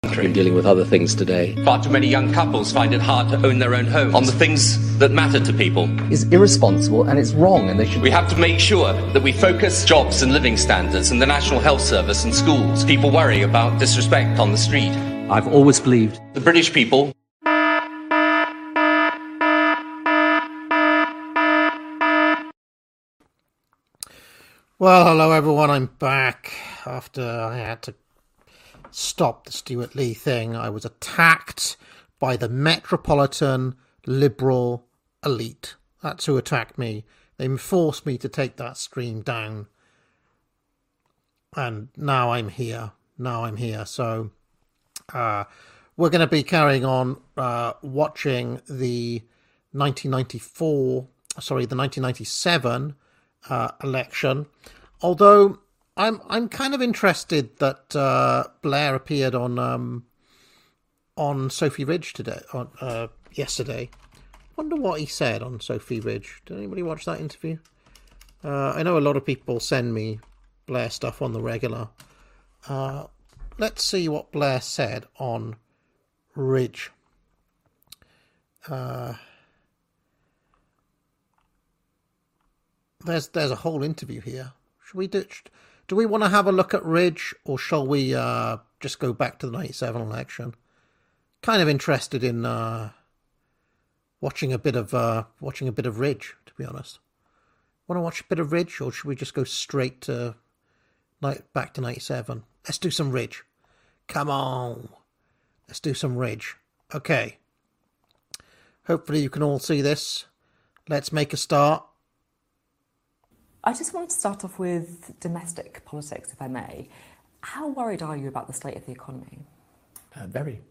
country. We're dealing with other things today. Far too many young couples find it hard to own their own homes on the things that matter to people. It's irresponsible and it's wrong, and they should... We have to make sure that we focus jobs and living standards in the National Health Service and schools. People worry about disrespect on the street. I've always believed... The British people... Well, hello everyone, I'm back. After I had to stop the Stewart Lee thing, I was attacked by the metropolitan liberal elite. That's who attacked me. They forced me to take that stream down. And now I'm here. So we're going to be carrying on watching the 1997 election. Although I'm kind of interested that Blair appeared on Sophie Ridge yesterday. Wonder what he said on Sophie Ridge. Did anybody watch that interview? I know a lot of people send me Blair stuff on the regular. Let's see what Blair said on Ridge. There's a whole interview here. Should we do we want to have a look at Ridge, or shall we just go back to the 97 election? Kind of interested in watching a bit of Ridge, to be honest. Want to watch a bit of Ridge, or should we just go straight to back to 97? Let's do some Ridge. Come on, let's do some Ridge. Okay. Hopefully you can all see this. Let's make a start. I just wanted to start off with domestic politics, if I may. How worried are you about the state of the economy? Very.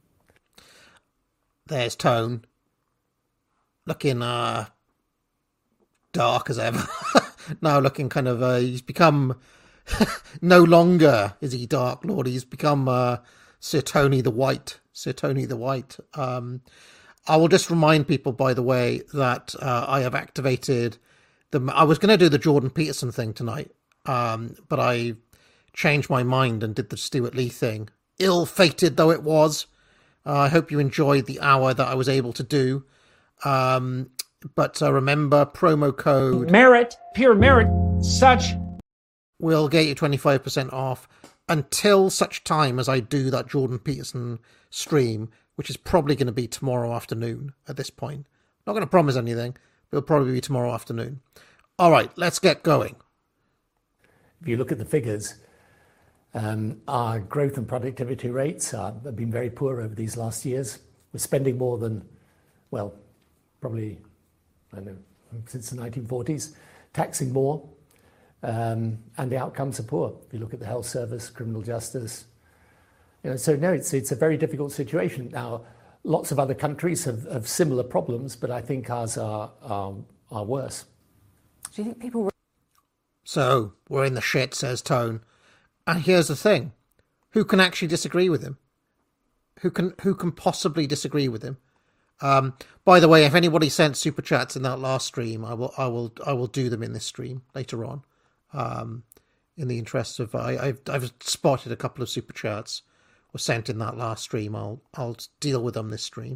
There's Tone. Looking dark as ever. Now looking kind of, he's become, no longer is he Dark Lord, he's become Sir Tony the White. I will just remind people, by the way, that I have activated... I was going to do the Jordan Peterson thing tonight, but I changed my mind and did the Stewart Lee thing. Ill-fated though it was. I hope you enjoyed the hour that I was able to do. But remember, promo code... Pure merit, such... will get you 25% off until such time as I do that Jordan Peterson stream, which is probably going to be tomorrow afternoon at this point. Not going to promise anything. It'll probably be tomorrow afternoon. All right, let's get going. If you look at the figures, our growth and productivity rates have been very poor over these last years. We're spending more than, well, probably, I don't know, since the 1940s, taxing more, and the outcomes are poor. If you look at the health service, criminal justice, so no, it's a very difficult situation. Now, lots of other countries have similar problems, but I think ours are worse. Do you think people... So, we're in the shit, says Tone. And here's the thing. Who can actually disagree with him? Who can possibly disagree with him? By the way, if anybody sent super chats in that last stream, I will do them in this stream later on. In the interest of... I've spotted a couple of super chats were sent in that last stream. I'll deal with them this stream.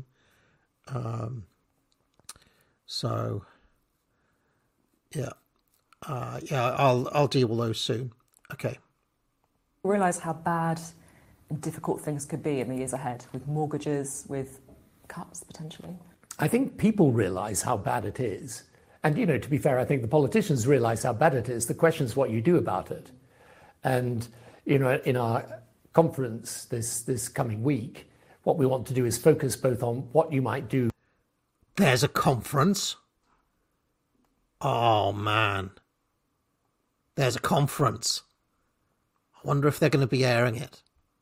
So yeah, I'll deal with those soon. Okay. Realise how bad and difficult things could be in the years ahead, with mortgages, with cuts potentially. I think people realise how bad it is, and to be fair, I think the politicians realise how bad it is. The question is what you do about it, and in our conference this coming week, what we want to do is focus both on what you might do. There's a conference. Oh man, there's a conference. I wonder if they're going to be airing it.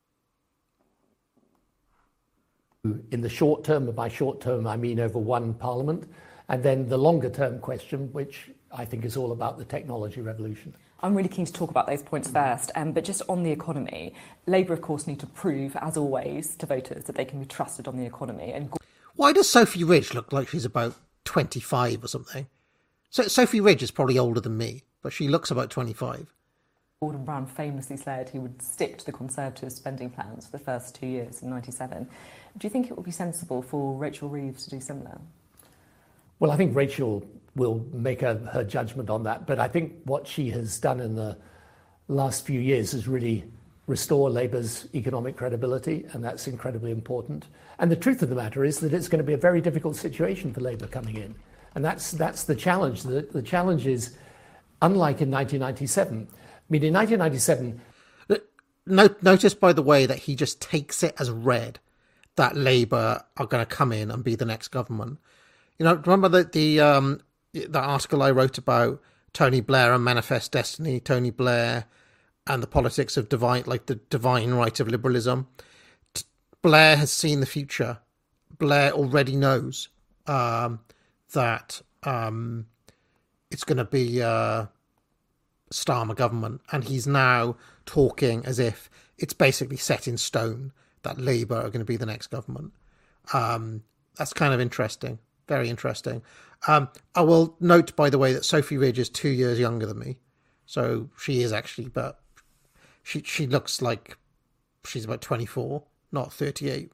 In the short term, and by short term I mean over one parliament, and then the longer term question, which I think is all about the technology revolution. I'm really keen to talk about those points first, but just on the economy, Labour, of course, need to prove, as always, to voters that they can be trusted on the economy. And why does Sophie Ridge look like she's about 25 or something? So Sophie Ridge is probably older than me, but she looks about 25. Gordon Brown famously said he would stick to the Conservative spending plans for the first 2 years in 97. Do you think it would be sensible for Rachel Reeves to do similar? Well, I think Rachel will make her judgment on that. But I think what she has done in the last few years is really restore Labour's economic credibility, and that's incredibly important. And the truth of the matter is that it's going to be a very difficult situation for Labour coming in. And that's the challenge. The challenge is, unlike in 1997, I mean, in 1997... Notice, by the way, that he just takes it as read that Labour are going to come in and be the next government. You know, remember the article I wrote about Tony Blair and Manifest Destiny, Tony Blair and the politics of the divine right of liberalism? Blair has seen the future. Blair already knows that it's going to be Starmer government, and he's now talking as if it's basically set in stone that Labour are going to be the next government. That's kind of interesting, very interesting. I will note, by the way, that Sophie Ridge is 2 years younger than me, so she is actually, but she looks like she's about 24, not 38.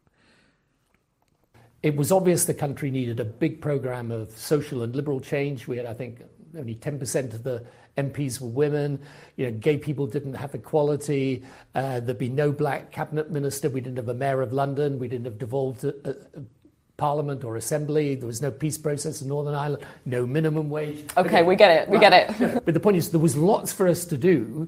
It was obvious the country needed a big programme of social and liberal change. We had, I think, only 10% of the MPs were women. You know, gay people didn't have equality. There'd be no black cabinet minister. We didn't have a mayor of London. We didn't have devolved Parliament or Assembly. There was no peace process in Northern Ireland. No minimum wage. Okay, we get it. We get it. But the point is, there was lots for us to do.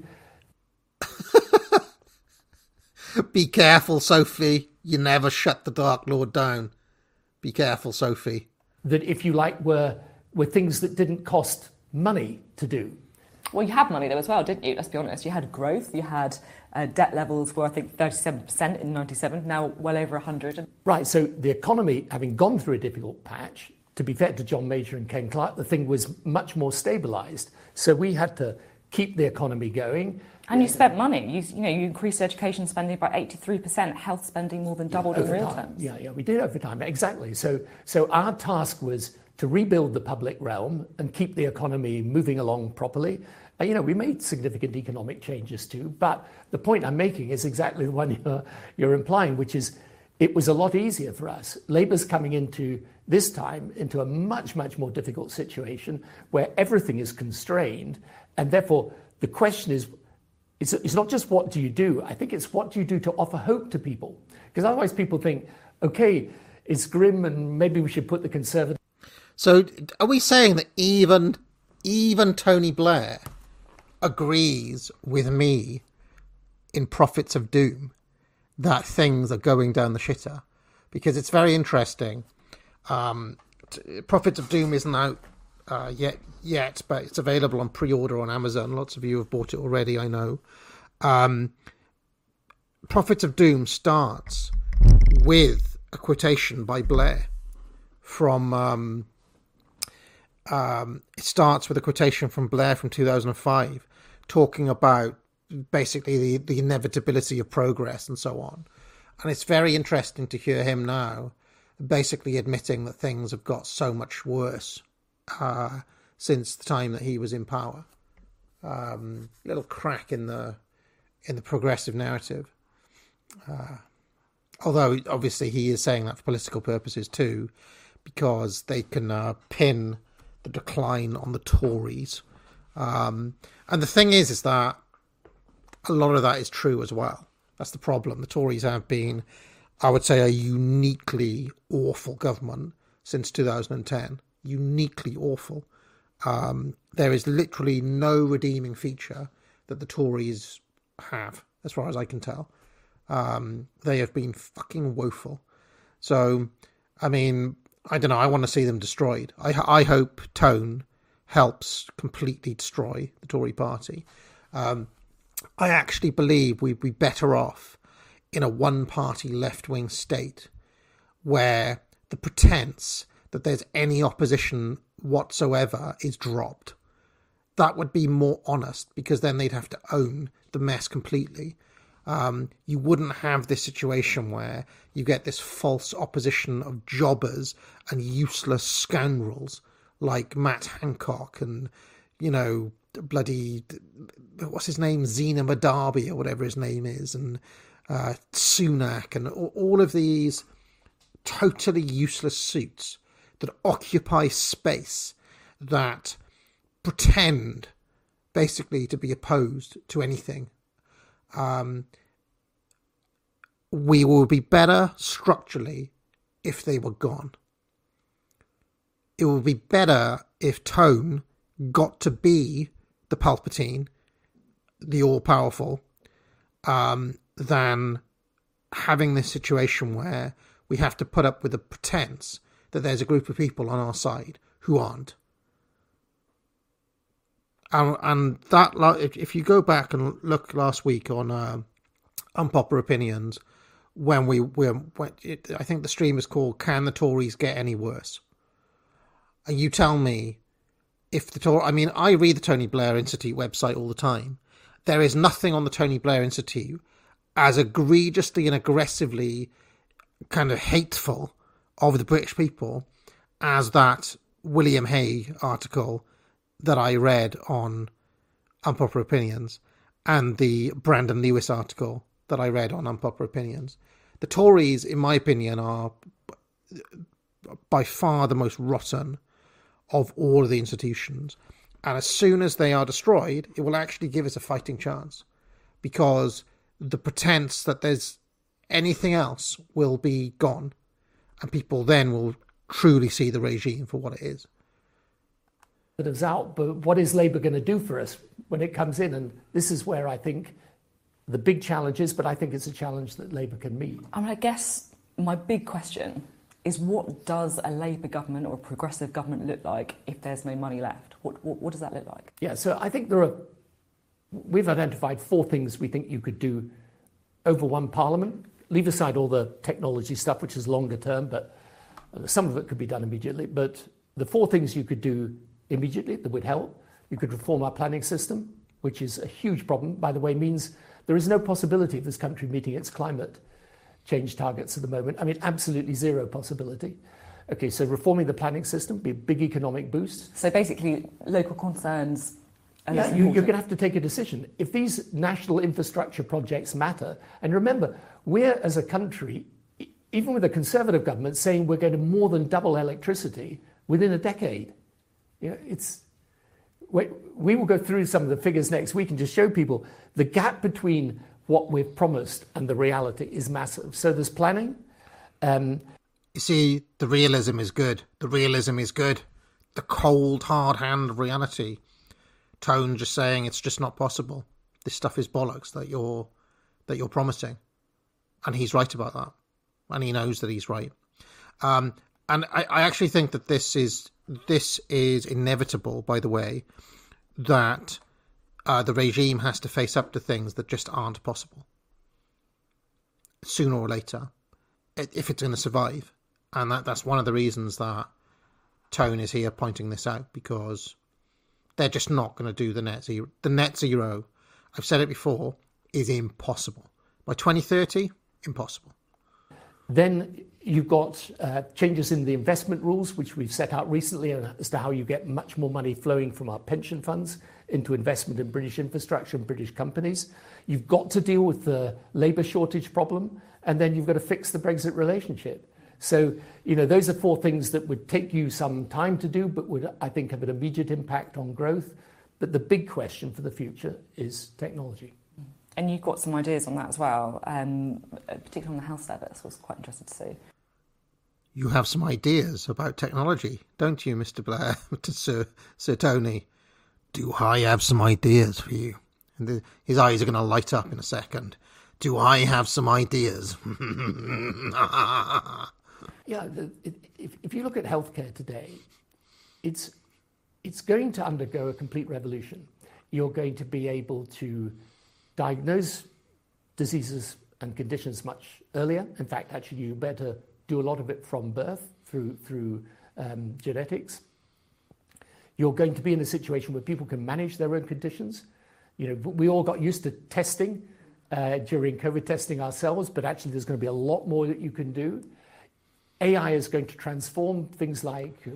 Be careful, Sophie. You never shut the Dark Lord down. Be careful, Sophie. That, if you like, were things that didn't cost money to do. Well, you had money though as well, didn't you? Let's be honest. You had growth. You had debt levels were, I think, 37% in 97, now well over 100. Right, so the economy, having gone through a difficult patch, to be fair to John Major and Ken Clarke, the thing was much more stabilised. So we had to keep the economy going. And you spent money. You increased education spending by 83%, health spending more than doubled in real terms. Yeah, we did over time, exactly. So our task was to rebuild the public realm and keep the economy moving along properly. We made significant economic changes too, but the point I'm making is exactly the one you're implying, which is it was a lot easier for us. Labour's coming into this time into a much, much more difficult situation where everything is constrained, and therefore the question is, it's not just what do you do, I think it's what do you do to offer hope to people? Because otherwise people think, okay, it's grim and maybe we should put the Conservative... So are we saying that even Tony Blair agrees with me in Prophets of Doom that things are going down the shitter? Because it's very interesting. Prophets of Doom isn't out yet, but it's available on pre-order on Amazon. Lots of you have bought it already, I know. Prophets of Doom starts with a quotation by Blair from... it starts with a quotation from Blair from 2005, talking about basically the inevitability of progress and so on. And it's very interesting to hear him now basically admitting that things have got so much worse since the time that he was in power. Little crack in the progressive narrative. Although obviously he is saying that for political purposes too, because they can pin the decline on the Tories. And the thing is that a lot of that is true as well. That's the problem. The Tories have been, I would say, a uniquely awful government since 2010. Uniquely awful. There is literally no redeeming feature that the Tories have, as far as I can tell. They have been fucking woeful. So, I mean... I don't know, I want to see them destroyed. I hope Tone helps completely destroy the Tory party. I actually believe we'd be better off in a one-party left-wing state where the pretense that there's any opposition whatsoever is dropped. That would be more honest, because then they'd have to own the mess completely. You wouldn't have this situation where you get this false opposition of jobbers and useless scoundrels like Matt Hancock and, bloody, what's his name, Zina Madabi or whatever his name is, and Sunak, and all of these totally useless suits that occupy space, that pretend basically to be opposed to anything. We will be better structurally if they were gone. It would be better if Tone got to be the Palpatine, the all-powerful, than having this situation where we have to put up with the pretense that there's a group of people on our side who aren't. And that, if you go back and look last week on Unpopular Opinions, when I think the stream is called "Can the Tories Get Any Worse?" And you tell me if the Tory. I mean, I read the Tony Blair Institute website all the time. There is nothing on the Tony Blair Institute as egregiously and aggressively kind of hateful of the British people as that William Hay article that I read on Unpopular Opinions and the Brandon Lewis article that I read on Unpopular Opinions. The Tories, in my opinion, are by far the most rotten of all of the institutions. And as soon as they are destroyed, it will actually give us a fighting chance, because the pretense that there's anything else will be gone, and people then will truly see the regime for what it is. That is out, but what is Labour going to do for us when it comes in? And this is where I think the big challenge is, but I think it's a challenge that Labour can meet. I mean, I guess my big question is, what does a Labour government or a progressive government look like if there's no money left? What does that look like? Yeah, so I think we've identified 4 things we think you could do over one Parliament. Leave aside all the technology stuff, which is longer term, but some of it could be done immediately. But the 4 things you could do immediately that would help: you could reform our planning system, which is a huge problem, by the way, means there is no possibility of this country meeting its climate change targets at the moment. I mean, absolutely zero possibility. Okay, so reforming the planning system be a big economic boost. So basically, local concerns. Yeah, you're going to have to take a decision. If these national infrastructure projects matter, and remember, we're as a country, even with a Conservative government, saying we're going to more than double electricity within a decade. You know, we will go through some of the figures next week and just show people the gap between what we've promised and the reality is massive. So there's planning. You see, the realism is good. The realism is good. The cold, hard hand of reality. Tone just saying it's just not possible. This stuff is bollocks that you're promising. And he's right about that. And he knows that he's right. And I actually think that this is inevitable, by the way, that the regime has to face up to things that just aren't possible sooner or later, if it's going to survive. And that's one of the reasons that Tone is here pointing this out, because they're just not going to do the net zero. The net zero, I've said it before, is impossible. By 2030, impossible. Then you've got changes in the investment rules, which we've set out recently, as to how you get much more money flowing from our pension funds into investment in British infrastructure and British companies. You've got to deal with the labour shortage problem, and then you've got to fix the Brexit relationship. So, you know, those are 4 things that would take you some time to do, but would, I think, have an immediate impact on growth. But the big question for the future is technology. And you've got some ideas on that as well, particularly on the health service. I was quite interested to see. You have some ideas about technology, don't you, Mr. Blair, to Sir Tony? Do I have some ideas for you? And his eyes are going to light up in a second. Do I have some ideas? Yeah, if you look at healthcare today, it's going to undergo a complete revolution. You're going to be able to diagnose diseases and conditions much earlier. In fact, actually, you better do a lot of it from birth through genetics. You're going to be in a situation where people can manage their own conditions. You know, we all got used to testing during COVID, testing ourselves, but actually there's going to be a lot more that you can do. AI is going to transform things like...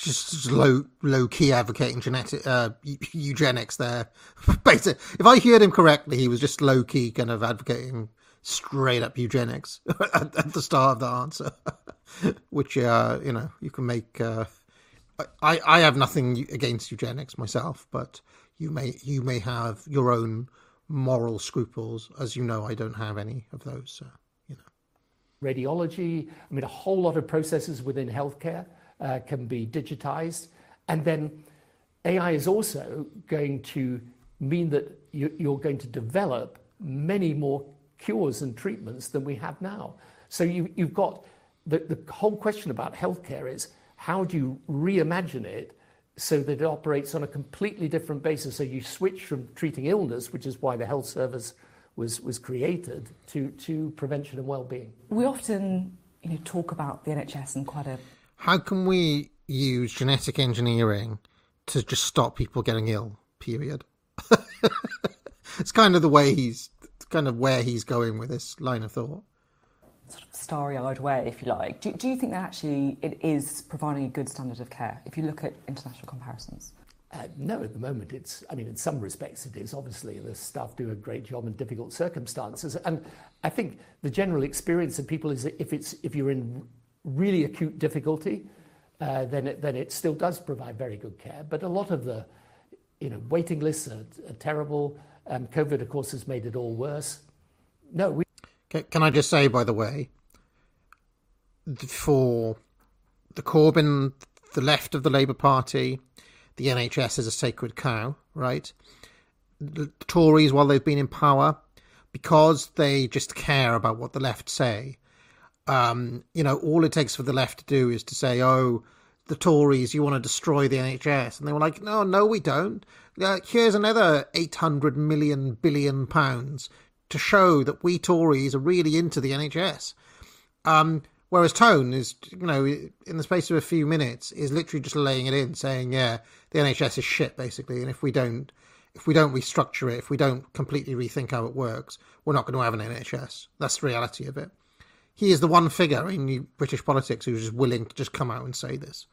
just low key advocating eugenics there. Basically, if I heard him correctly, he was just low key kind of advocating straight up eugenics at the start of the answer, which you can make. I have nothing against eugenics myself, but you may have your own moral scruples. As you know, I don't have any of those. So, radiology. I mean, a whole lot of processes within healthcare can be digitized, and then AI is also going to mean that you're going to develop many more cures and treatments than we have now. So you've got the whole question about healthcare is how do you reimagine it so that it operates on a completely different basis? So you switch from treating illness, which is why the health service was created, to prevention and well-being. We often talk about the NHS in quite a... How can we use genetic engineering to just stop people getting ill, period? It's kind of the way where he's going with this line of thought. Sort of starry-eyed way, if you like. Do you think that actually it is providing a good standard of care, if you look at international comparisons? No, at the moment in some respects it is. Obviously the staff do a great job in difficult circumstances. And I think the general experience of people is that if you're in really acute difficulty, then it still does provide very good care. But a lot of the waiting lists are terrible. COVID, of course, has made it all worse. Can I just say, by the way, for the Corbyn, the left of the Labour Party, the NHS is a sacred cow, right? The Tories, while they've been in power, because they just care about what the left say, all it takes for the left to do is to say, oh, the Tories, you want to destroy the NHS. And they were like, no, we don't. Here's another 800 billion pounds to show that we Tories are really into the NHS. Whereas Tone is, in the space of a few minutes, is literally just laying it in, saying, yeah, the NHS is shit, basically. And if we don't restructure it, if we don't completely rethink how it works, we're not going to have an NHS. That's the reality of it. He is the one figure in British politics who's just willing to just come out and say this.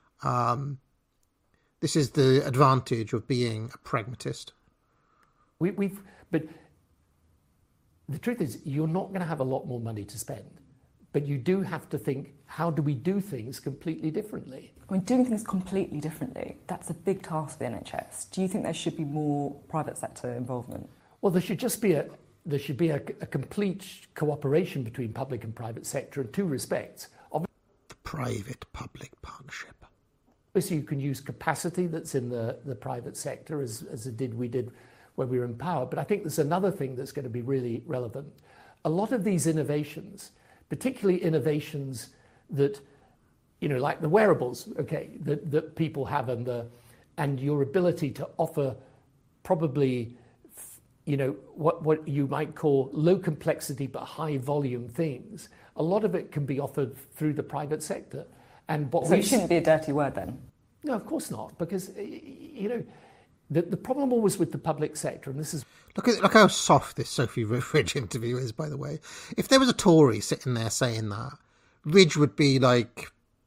This is the advantage of being a pragmatist. But the truth is, you're not going to have a lot more money to spend. But you do have to think, how do we do things completely differently? I mean, doing things completely differently, that's a big task for the NHS. Do you think there should be more private sector involvement? Well, there should be a complete cooperation between public and private sector in two respects. The private-public partnership. Obviously, you can use capacity that's in the private sector, as we did when we were in power. But I think there's another thing that's going to be really relevant. A lot of these innovations, particularly innovations that, like the wearables, that people have, and your ability to offer probably, what you might call low complexity but high volume things. A lot of it can be offered through the private sector. So it shouldn't be a dirty word then? No, of course not, because the problem always with the public sector, and this is... Look how soft this Sophie Ridge interview is, by the way. If there was a Tory sitting there saying that, Ridge would be like,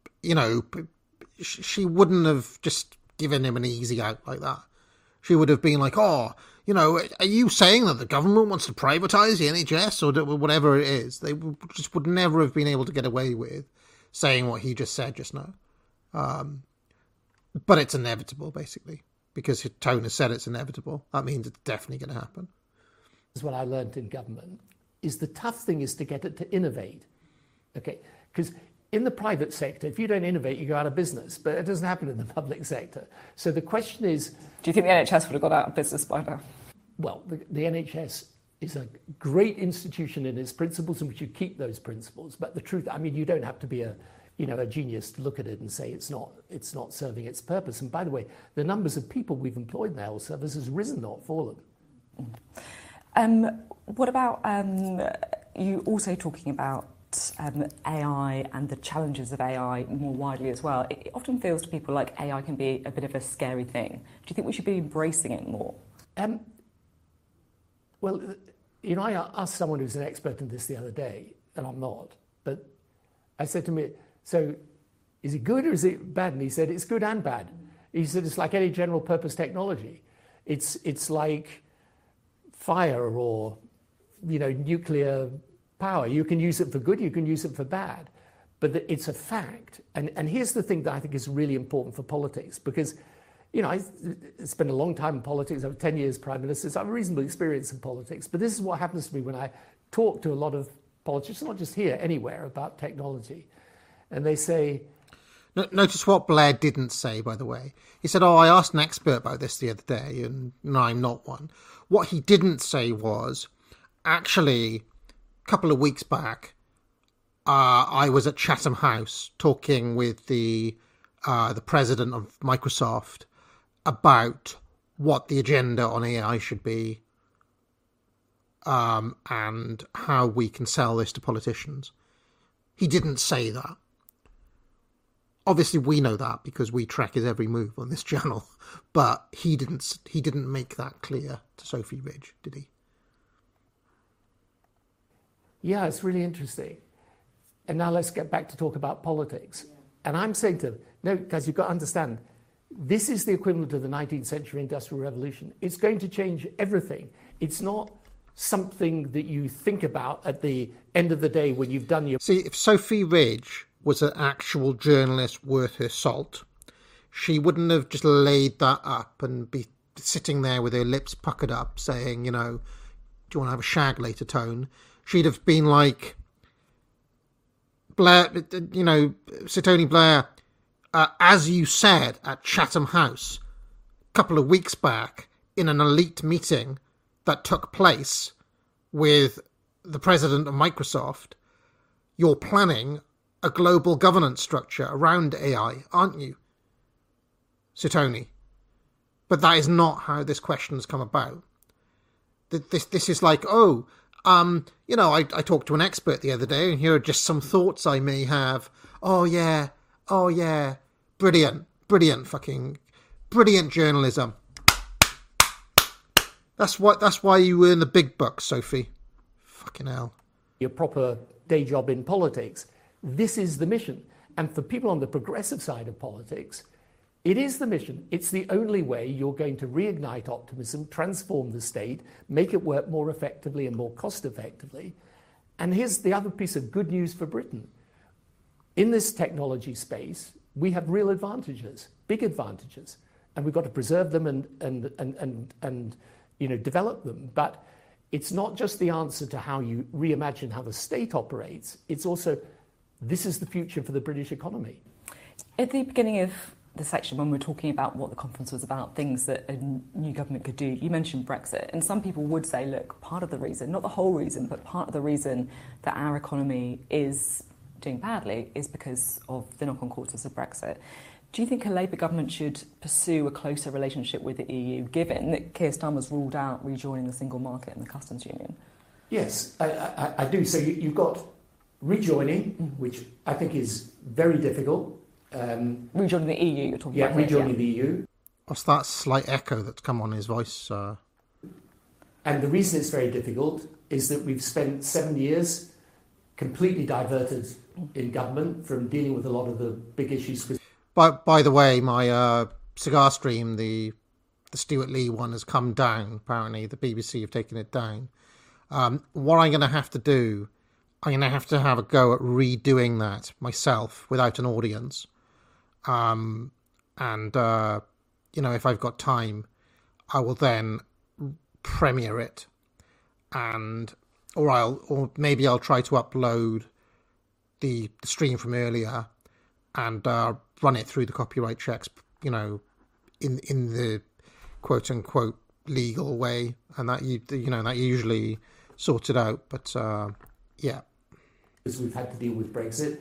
she wouldn't have just given him an easy out like that. She would have been like, are you saying that the government wants to privatise the NHS or whatever it is? They just would never have been able to get away with saying what he just said just now. But it's inevitable, basically, because Tone has said it's inevitable. That means it's definitely going to happen. This is what I learned in government, is the tough thing is to get it to innovate. Okay, because in the private sector, if you don't innovate, you go out of business, but it doesn't happen in the public sector. So the question is... Do you think the NHS would have got out of business by now? Well, the NHS is a great institution in its principles, and we should keep those principles. But the truth, you don't have to be a genius to look at it and say it's not serving its purpose. And by the way, the numbers of people we've employed in the health service has risen, not fallen. What about you also talking about AI and the challenges of AI more widely as well? It often feels to people like AI can be a bit of a scary thing. Do you think we should be embracing it more? Well, I asked someone who's an expert in this the other day, and I'm not, but I said to me, so, is it good or is it bad? And he said, it's good and bad. He said, it's like any general purpose technology. It's like fire or, nuclear power. You can use it for good, you can use it for bad. But it's a fact. And here's the thing that I think is really important for politics, because, I spent a long time in politics. I was 10 years Prime Minister, so I have a reasonable experience in politics. But this is what happens to me when I talk to a lot of politicians, not just here, anywhere, about technology. And they say... Notice what Blair didn't say, by the way. He said, I asked an expert about this the other day, and no, I'm not one. What he didn't say was, actually, a couple of weeks back, I was at Chatham House talking with the president of Microsoft about what the agenda on AI should be, and how we can sell this to politicians. He didn't say that. Obviously, we know that because we track his every move on this channel, but he didn't make that clear to Sophie Ridge, did he? Yeah, it's really interesting. And now let's get back to talk about politics. And I'm saying to them, no, guys, you've got to understand, this is the equivalent of the 19th century Industrial Revolution. It's going to change everything. It's not something that you think about at the end of the day when you've done your... See, if Sophie Ridge was an actual journalist worth her salt, she wouldn't have just laid that up and be sitting there with her lips puckered up saying, do you want to have a shag later, Tone? She'd have been like, Blair, Sir Tony Blair, as you said at Chatham House a couple of weeks back in an elite meeting that took place with the president of Microsoft, you're planning a global governance structure around AI, aren't you, Sir Tony? But that is not how this question has come about. This is like, I talked to an expert the other day, and here are just some thoughts I may have. Oh yeah, brilliant journalism. That's why you earn the big bucks, Sophie. Fucking hell. Your proper day job in politics. This is the mission. And for people on the progressive side of politics, it is the mission. It's the only way you're going to reignite optimism, transform the state, make it work more effectively and more cost effectively. And here's the other piece of good news for Britain. In this technology space, we have real advantages, big advantages, and we've got to preserve them and develop them. But it's not just the answer to how you reimagine how the state operates. It's also, this is the future for the British economy. At the beginning of the section, when we were talking about what the conference was about, things that a new government could do, you mentioned Brexit. And some people would say, look, part of the reason, not the whole reason, but part of the reason that our economy is doing badly is because of the knock-on causes of Brexit. Do you think a Labour government should pursue a closer relationship with the EU, given that Keir Starmer's ruled out rejoining the single market and the customs union? Yes, I do. So you've got rejoining, which I think is very difficult. Rejoining the EU, you're talking about? Yeah, rejoining the EU. What's that slight echo that's come on his voice? And the reason it's very difficult is that we've spent 7 years completely diverted in government from dealing with a lot of the big issues. By the way, my cigar stream, the Stuart Lee one, has come down. Apparently, the BBC have taken it down. What I'm going to have to do, I'm going to have a go at redoing that myself without an audience. If I've got time, I will then premiere it, or maybe I'll try to upload the stream from earlier and run it through the copyright checks, in the quote unquote legal way, and that that usually sorts it out. But yeah, because we've had to deal with Brexit,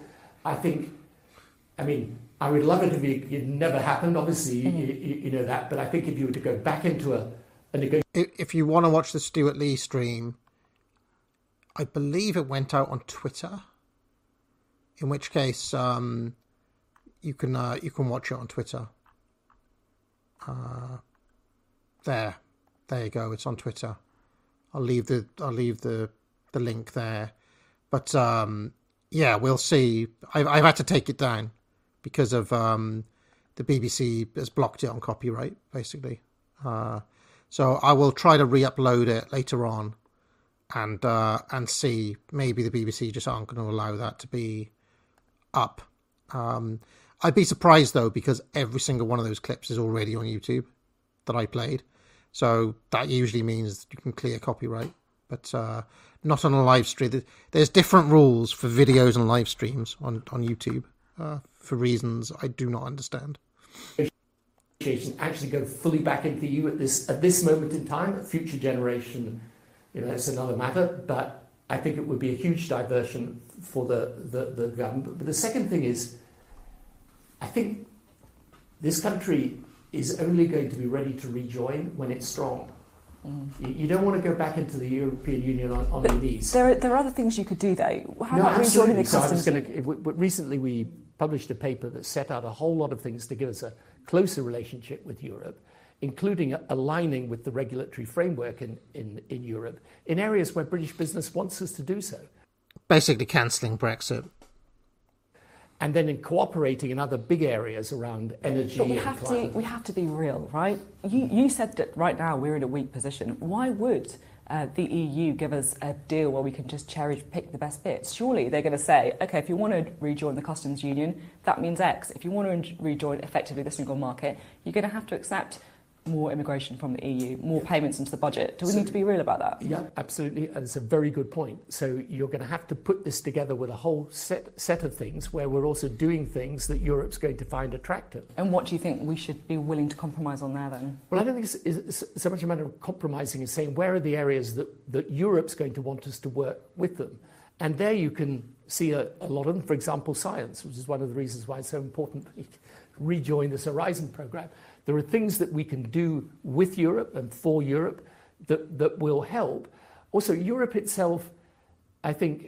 I would love it if it never happened. Obviously, you know that, but I think if you were to go back into a negotiation, if you want to watch the Stuart Lee stream, I believe it went out on Twitter. In which case, you can watch it on Twitter. There you go. It's on Twitter. I'll leave the link there. But yeah, we'll see. I've had to take it down because of the BBC has blocked it on copyright, basically. So I will try to re-upload it later on, and see. Maybe the BBC just aren't going to allow that to be up. I'd be surprised though, because every single one of those clips is already on YouTube that I played. So that usually means you can clear copyright, but not on a live stream. There's different rules for videos and live streams on YouTube for reasons I do not understand. Actually go fully back into the EU at this moment in time. A future generation, it's another matter. But I think it would be a huge diversion for the government. But the second thing is, I think this country is only going to be ready to rejoin when it's strong. You don't want to go back into the European Union on your knees. There are other things you could do, though. How about rejoining the customs? Recently we published a paper that set out a whole lot of things to give us a closer relationship with Europe, including aligning with the regulatory framework in Europe in areas where British business wants us to do so. Basically cancelling Brexit. And then in cooperating in other big areas around energy but and climate. We have to be real, right? You said that right now we're in a weak position. Why would the EU give us a deal where we can just cherry pick the best bits? Surely they're going to say, OK, if you want to rejoin the customs union, that means X. If you want to rejoin effectively the single market, you're going to have to accept more immigration from the EU, more payments into the budget. Do we need to be real about that? Yeah, absolutely. And it's a very good point. So you're going to have to put this together with a whole set of things where we're also doing things that Europe's going to find attractive. And what do you think we should be willing to compromise on there then? Well, I don't think it's so much a matter of compromising as saying where are the areas that Europe's going to want us to work with them. And there you can see a lot of them. For example, science, which is one of the reasons why it's so important to rejoin this Horizon programme. There are things that we can do with Europe and for Europe that will help. Also, Europe itself, I think,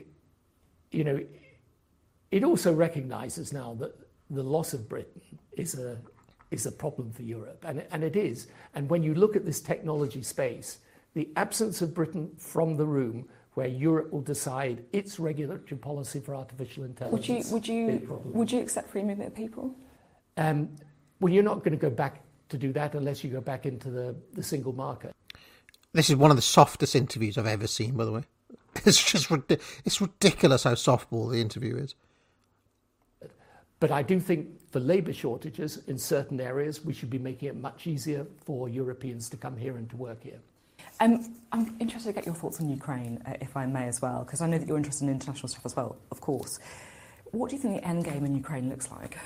it also recognises now that the loss of Britain is a problem for Europe, and it is. And when you look at this technology space, the absence of Britain from the room where Europe will decide its regulatory policy for artificial intelligence. Would you accept free movement of people? Well, you're not going to go back to do that unless you go back into the single market. This is one of the softest interviews I've ever seen, by the way. It's just it's ridiculous how softball the interview is. But I do think for labour shortages in certain areas, we should be making it much easier for Europeans to come here and to work here. I'm interested to get your thoughts on Ukraine, if I may as well, because I know that you're interested in international stuff as well, of course. What do you think the end game in Ukraine looks like?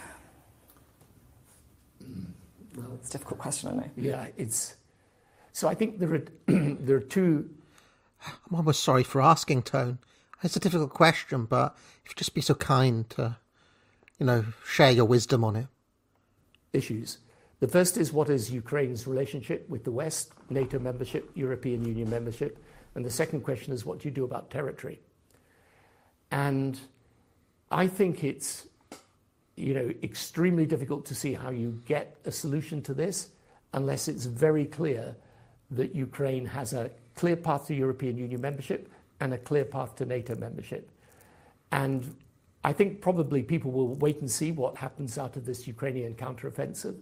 Well, it's a difficult question, I know. Yeah, so I think there are two. I'm almost sorry for asking, Tone. It's a difficult question, but if you'd just be so kind to, share your wisdom on it. Issues. The first is, what is Ukraine's relationship with the West, NATO membership, European Union membership? And the second question is, what do you do about territory? And I think it's extremely difficult to see how you get a solution to this unless it's very clear that Ukraine has a clear path to European Union membership and a clear path to NATO membership. And I think probably people will wait and see what happens out of this Ukrainian counteroffensive.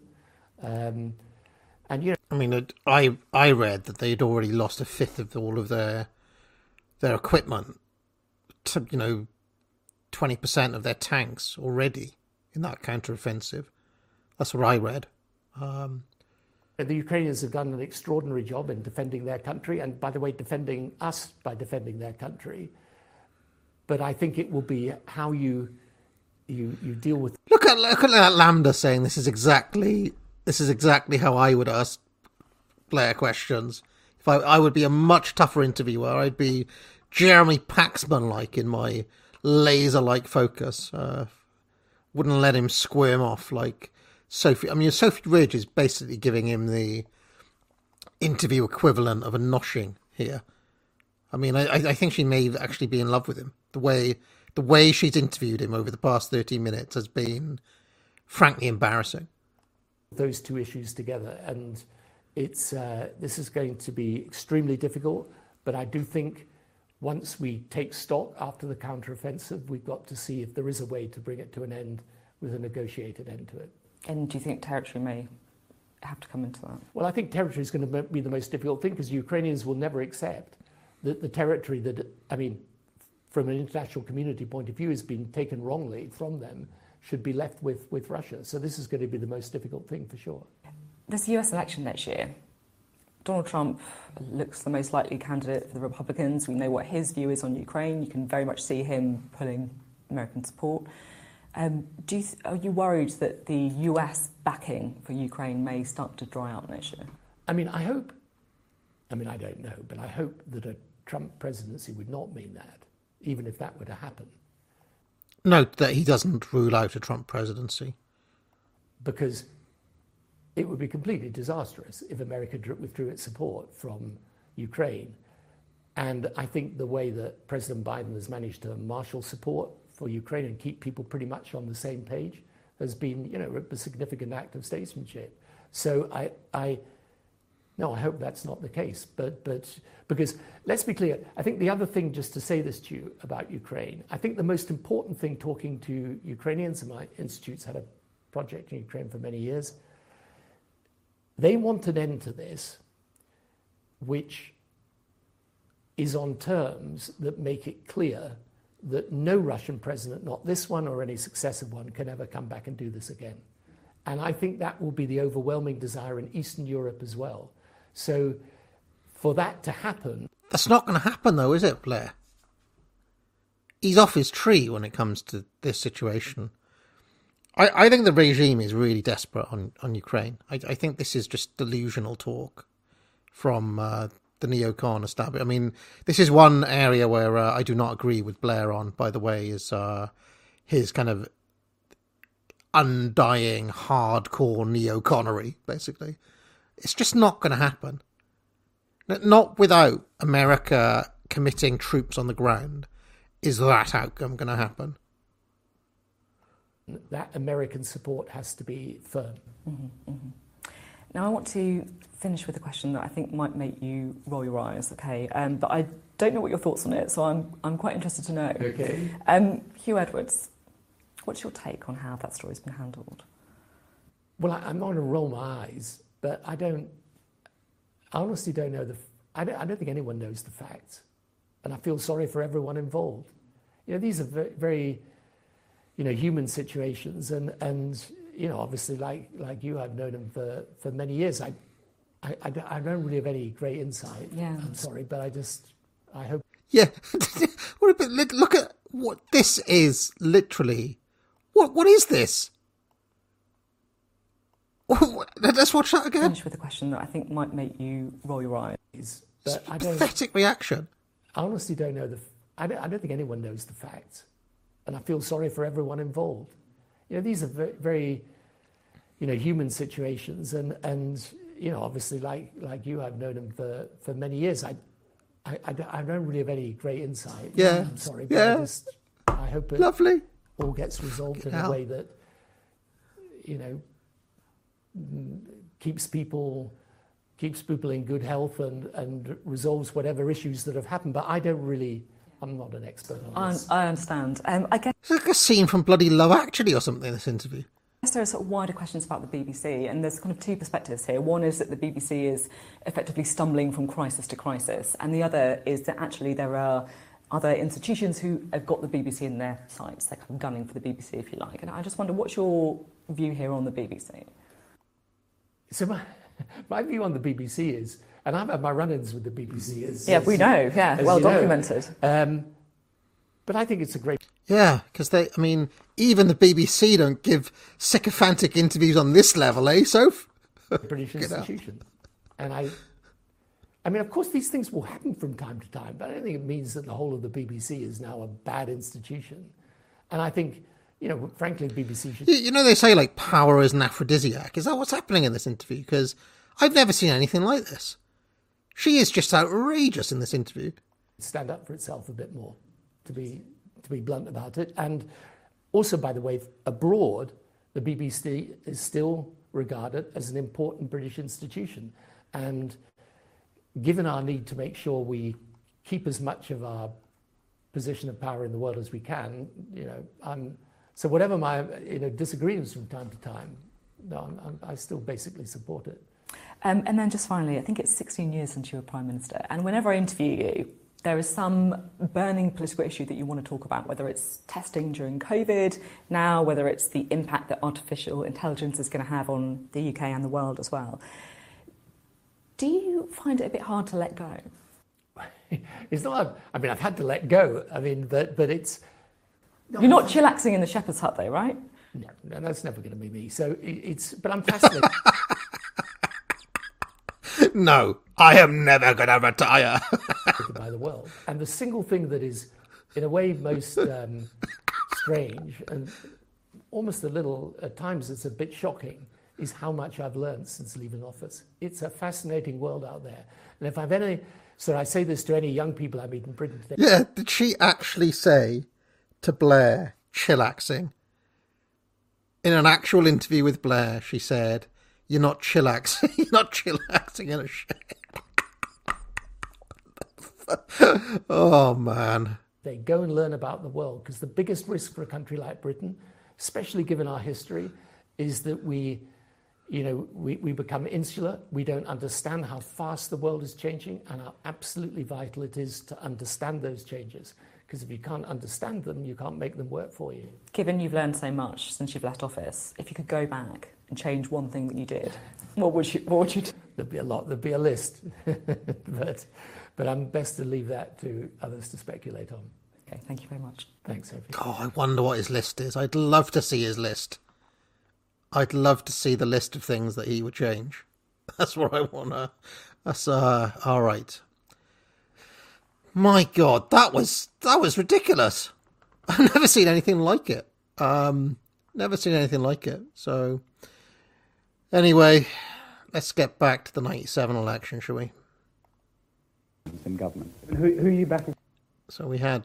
I read that they'd already lost a fifth of all of their equipment, to 20% of their tanks already in that counteroffensive. That's what I read. The Ukrainians have done an extraordinary job in defending their country, and by the way, defending us by defending their country. But I think it will be how you deal with. Look at that Lambda saying this is exactly how I would ask Blair questions. If I would be a much tougher interviewer, I'd be Jeremy Paxman-like in my laser-like focus. Wouldn't let him squirm off like Sophie. I mean, Sophie Ridge is basically giving him the interview equivalent of a noshing here. I mean, I think she may actually be in love with him. The way she's interviewed him over the past 30 minutes has been frankly embarrassing. Those two issues together, and this is going to be extremely difficult. But I do think once we take stock after the counteroffensive, we've got to see if there is a way to bring it to an end with a negotiated end to it. And do you think territory may have to come into that? Well, I think territory is going to be the most difficult thing, because Ukrainians will never accept that the territory that, I mean, from an international community point of view, has been taken wrongly from them, should be left with Russia. So this is going to be the most difficult thing for sure. There's a US election next year. Donald Trump looks the most likely candidate for the Republicans. We know what his view is on Ukraine. You can very much see him pulling American support. Are you worried that the US backing for Ukraine may start to dry up next year? I don't know, but I hope that a Trump presidency would not mean that, even if that were to happen. Note that he doesn't rule out a Trump presidency. Because it would be completely disastrous if America withdrew its support from Ukraine. And I think the way that President Biden has managed to marshal support for Ukraine and keep people pretty much on the same page has been, a significant act of statesmanship. So I hope that's not the case. But because let's be clear, I think the other thing, just to say this to you about Ukraine, I think the most important thing, talking to Ukrainians, and my institute's had a project in Ukraine for many years, they want an end to this, which is on terms that make it clear that no Russian president, not this one or any successive one, can ever come back and do this again. And I think that will be the overwhelming desire in Eastern Europe as well. So for that to happen... That's not going to happen, though, is it, Blair? He's off his tree when it comes to this situation. I think the regime is really desperate on Ukraine. I think this is just delusional talk from the neocon establishment. I mean, this is one area where I do not agree with Blair on, by the way, is his kind of undying, hardcore neoconnery, basically. It's just not going to happen. Not without America committing troops on the ground is that outcome going to happen. That American support has to be firm. Mm-hmm, mm-hmm. Now, I want to finish with a question that I think might make you roll your eyes, okay? But I don't know what your thoughts on it, so I'm quite interested to know. Okay. Hugh Edwards, what's your take on how that story's been handled? Well, I'm not going to roll my eyes, but I honestly don't know I don't think anyone knows the facts. And I feel sorry for everyone involved. These are very, very human situations, and obviously, like you, I've known him for many years. I don't really have any great insight. Yeah. I'm sorry, but I hope. Yeah, look at what this is. Literally, what is this? Let's watch that again. Finish with a question that I think might make you roll your eyes. But It's a pathetic reaction. I honestly don't know I don't think anyone knows the facts. And I feel sorry for everyone involved. These are very, very human situations. And obviously, like you, I've known him for many years. I don't really have any great insight. Yeah. I'm sorry, but I hope it Lovely. all gets resolved in a way that, keeps people in good health and resolves whatever issues that have happened. But I'm not an expert on this. I understand. I guess It's like a scene from bloody Love Actually or something, this interview. there are sort of wider questions about the BBC, and there's kind of two perspectives here. One is that the BBC is effectively stumbling from crisis to crisis, and the other is that actually there are other institutions who have got the BBC in their sights. They're kind of gunning for the BBC, if you like. And I just wonder, what's your view here on the BBC? So my view on the BBC is, and I've had my run-ins with the BBC. We know. Yeah, well documented. But I think it's a great... Yeah, because even the BBC don't give sycophantic interviews on this level, eh, Soph? British institution. And I mean, of course, these things will happen from time to time, but I don't think it means that the whole of the BBC is now a bad institution. And I think, frankly, BBC should... They say, power is an aphrodisiac. Is that what's happening in this interview? Because I've never seen anything like this. She is just outrageous in this interview. Stand up for itself a bit more, to be blunt about it. And also, by the way, abroad, the BBC is still regarded as an important British institution. And given our need to make sure we keep as much of our position of power in the world as we can, I'm So whatever my disagreements from time to time, no, I still basically support it. And then just finally, I think it's 16 years since you were Prime Minister, and whenever I interview you, there is some burning political issue that you want to talk about, whether it's testing during COVID, now whether it's the impact that artificial intelligence is going to have on the UK and the world as well. Do you find it a bit hard to let go? It's not. I mean, I've had to let go. I mean, but it's. You're not chillaxing in the shepherd's hut, though, right? No, that's never going to be me. So it's. But I'm fascinated. No, I am never going to retire. By the world, and the single thing that is, in a way, most strange and almost a little at times it's a bit shocking, is how much I've learned since leaving office. It's a fascinating world out there, and if I've any. So I say this to any young people I meet in Britain today. Yeah, did she actually say to Blair, chillaxing? In an actual interview with Blair, she said, "You're not chillaxing. You're not chillaxing in a shed." Oh, man. They go and learn about the world, because the biggest risk for a country like Britain, especially given our history, is that we become insular. We don't understand how fast the world is changing and how absolutely vital it is to understand those changes. Because if you can't understand them, you can't make them work for you. Given you've learned so much since you've left office, if you could go back and change one thing that you did, what would you do? There'd be a lot. There'd be a list. But I'm best to leave that to others to speculate on. Okay, thank you very much. Thanks, Sophie. Oh, I wonder what his list is. I'd love to see his list. I'd love to see the list of things that he would change. That's what I want to... That's, all right. My God, that was ridiculous. I've never seen anything like it. Never seen anything like it. So, anyway, let's get back to the 97 election, shall we? In government. Who are you backing? So we had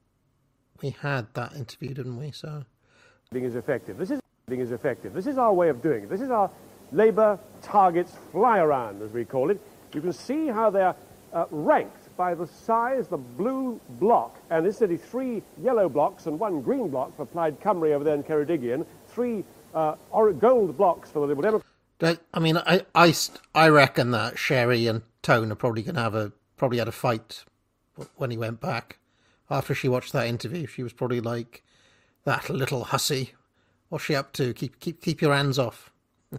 that interview, didn't we? So... is effective. This is our way of doing it. This is our Labour targets fly around, as we call it. You can see how they're ranked by the size, the blue block, and this is 3 yellow blocks and 1 green block for Plaid Cymru over there in Ceredigion, 3 gold blocks for the Liberal Democrats. I mean, I reckon that Sherry and Tone are probably going to had a fight when he went back. After she watched that interview, she was probably like, "That little hussy. What's she up to? Keep your hands off."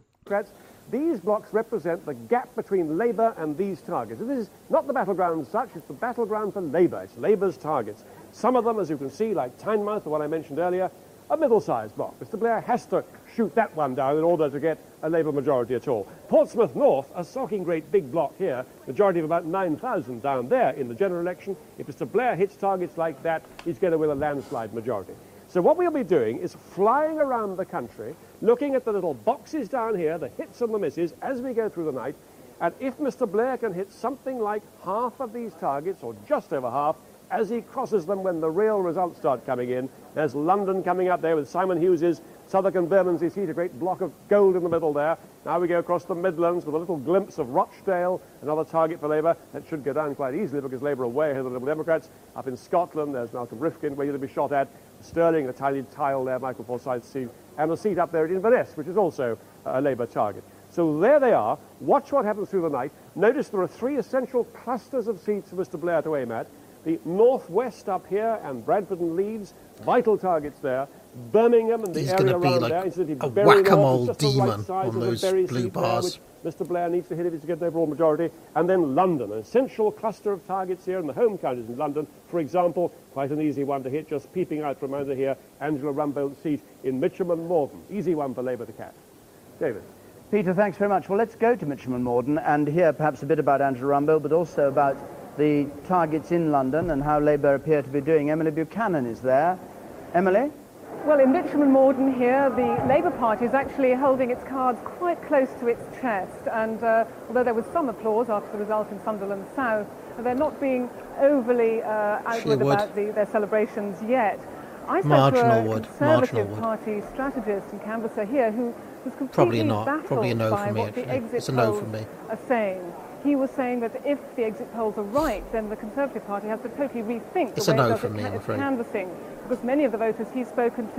These blocks represent the gap between Labour and these targets. And this is not the battleground as such, it's the battleground for Labour. It's Labour's targets. Some of them, as you can see, like Tynemouth, the one I mentioned earlier, a middle-sized block. Mr Blair has to shoot that one down in order to get a Labour majority at all. Portsmouth North, a socking great big block here, majority of about 9,000 down there in the general election. If Mr Blair hits targets like that, he's going to win a landslide majority. So what we'll be doing is flying around the country, looking at the little boxes down here, the hits and the misses, as we go through the night. And if Mr Blair can hit something like half of these targets, or just over half, as he crosses them when the real results start coming in, there's London coming up there with Simon Hughes's Southwark and Bermondsey seat, a great block of gold in the middle there. Now we go across the Midlands with a little glimpse of Rochdale, another target for Labour. That should go down quite easily because Labour are way ahead of the Liberal Democrats. Up in Scotland, there's Malcolm Rifkin waiting to be shot at. Stirling, a tiny tile there, Michael Forsyth's seat. And a seat up there at Inverness, which is also a Labour target. So there they are. Watch what happens through the night. Notice there are 3 essential clusters of seats for Mr Blair to aim at. The northwest up here and Bradford and Leeds, vital targets there. Birmingham and the He's area be around like there. Incidentally, a Bury whack-a-mole North is just the demon right size on of those the Bury blue seat bars. there, which Mr Blair needs to hit if he's to get the overall majority. And then London, an essential cluster of targets here in the home counties in London. For example, quite an easy one to hit, just peeping out from under here, Angela Rumbold's seat in Mitcham and Morden. Easy one for Labour to catch. David. Peter, thanks very much. Well, let's go to Mitcham and Morden and hear perhaps a bit about Angela Rumbold, but also about the targets in London and how Labour appear to be doing. Emily Buchanan is there. Emily? Well, in Mitcham and Morden here, the Labour Party is actually holding its cards quite close to its chest, and although there was some applause after the result in Sunderland South, they're not being overly outward about their celebrations yet. I spoke to a Conservative Party strategist and canvasser here who was completely baffled by what the exit polls are saying. He was saying that if the exit polls are right, then the Conservative Party has to totally rethink the way it does its canvassing, because many of the voters he's spoken to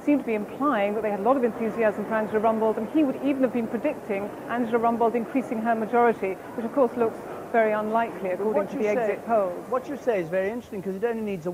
seemed to be implying that they had a lot of enthusiasm for Angela Rumbold, and he would even have been predicting Angela Rumbold increasing her majority, which of course looks very unlikely according to the exit polls. What you say is very interesting, because it only needs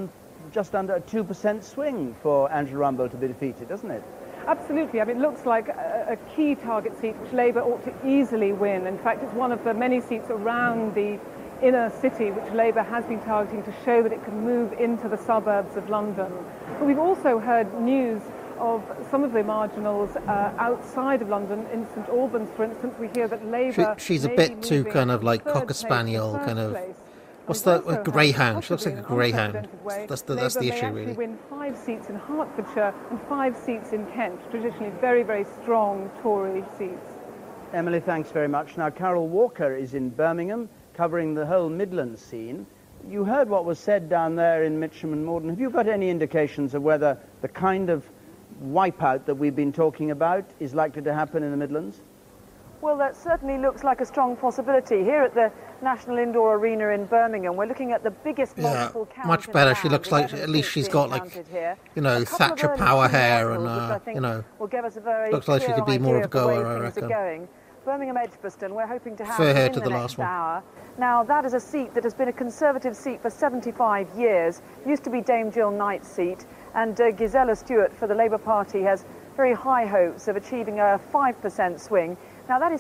just under a 2% swing for Angela Rumbold to be defeated, doesn't it? Absolutely. I mean, it looks like a key target seat which Labour ought to easily win. In fact, it's one of the many seats around the inner city which Labour has been targeting to show that it can move into the suburbs of London. But we've also heard news of some of the marginals outside of London. In St Albans, for instance, we hear that Labour... She's a bit too kind of like Cocker Spaniel, kind of... What's that? A greyhound. She looks like a greyhound. That's the issue, really. Labour may win 5 seats in Hertfordshire and 5 seats in Kent, traditionally very, very strong Tory seats. Emily, thanks very much. Now, Carol Walker is in Birmingham, covering the whole Midlands scene. You heard what was said down there in Mitcham and Morden. Have you got any indications of whether the kind of wipeout that we've been talking about is likely to happen in the Midlands? Well, that certainly looks like a strong possibility. Here at the National Indoor Arena in Birmingham, we're looking at the biggest multiple count. Much better. She looks like, at least she's got like, you know, Thatcher power hair and, you know, looks like she could be more of a goer, I reckon. Birmingham Edgbaston, we're hoping to have her in to the next last one. hour. Now, that is a seat that has been a Conservative seat for 75 years. Used to be Dame Jill Knight's seat, and Gisela Stewart for the Labour Party has very high hopes of achieving a 5% swing. Now, that is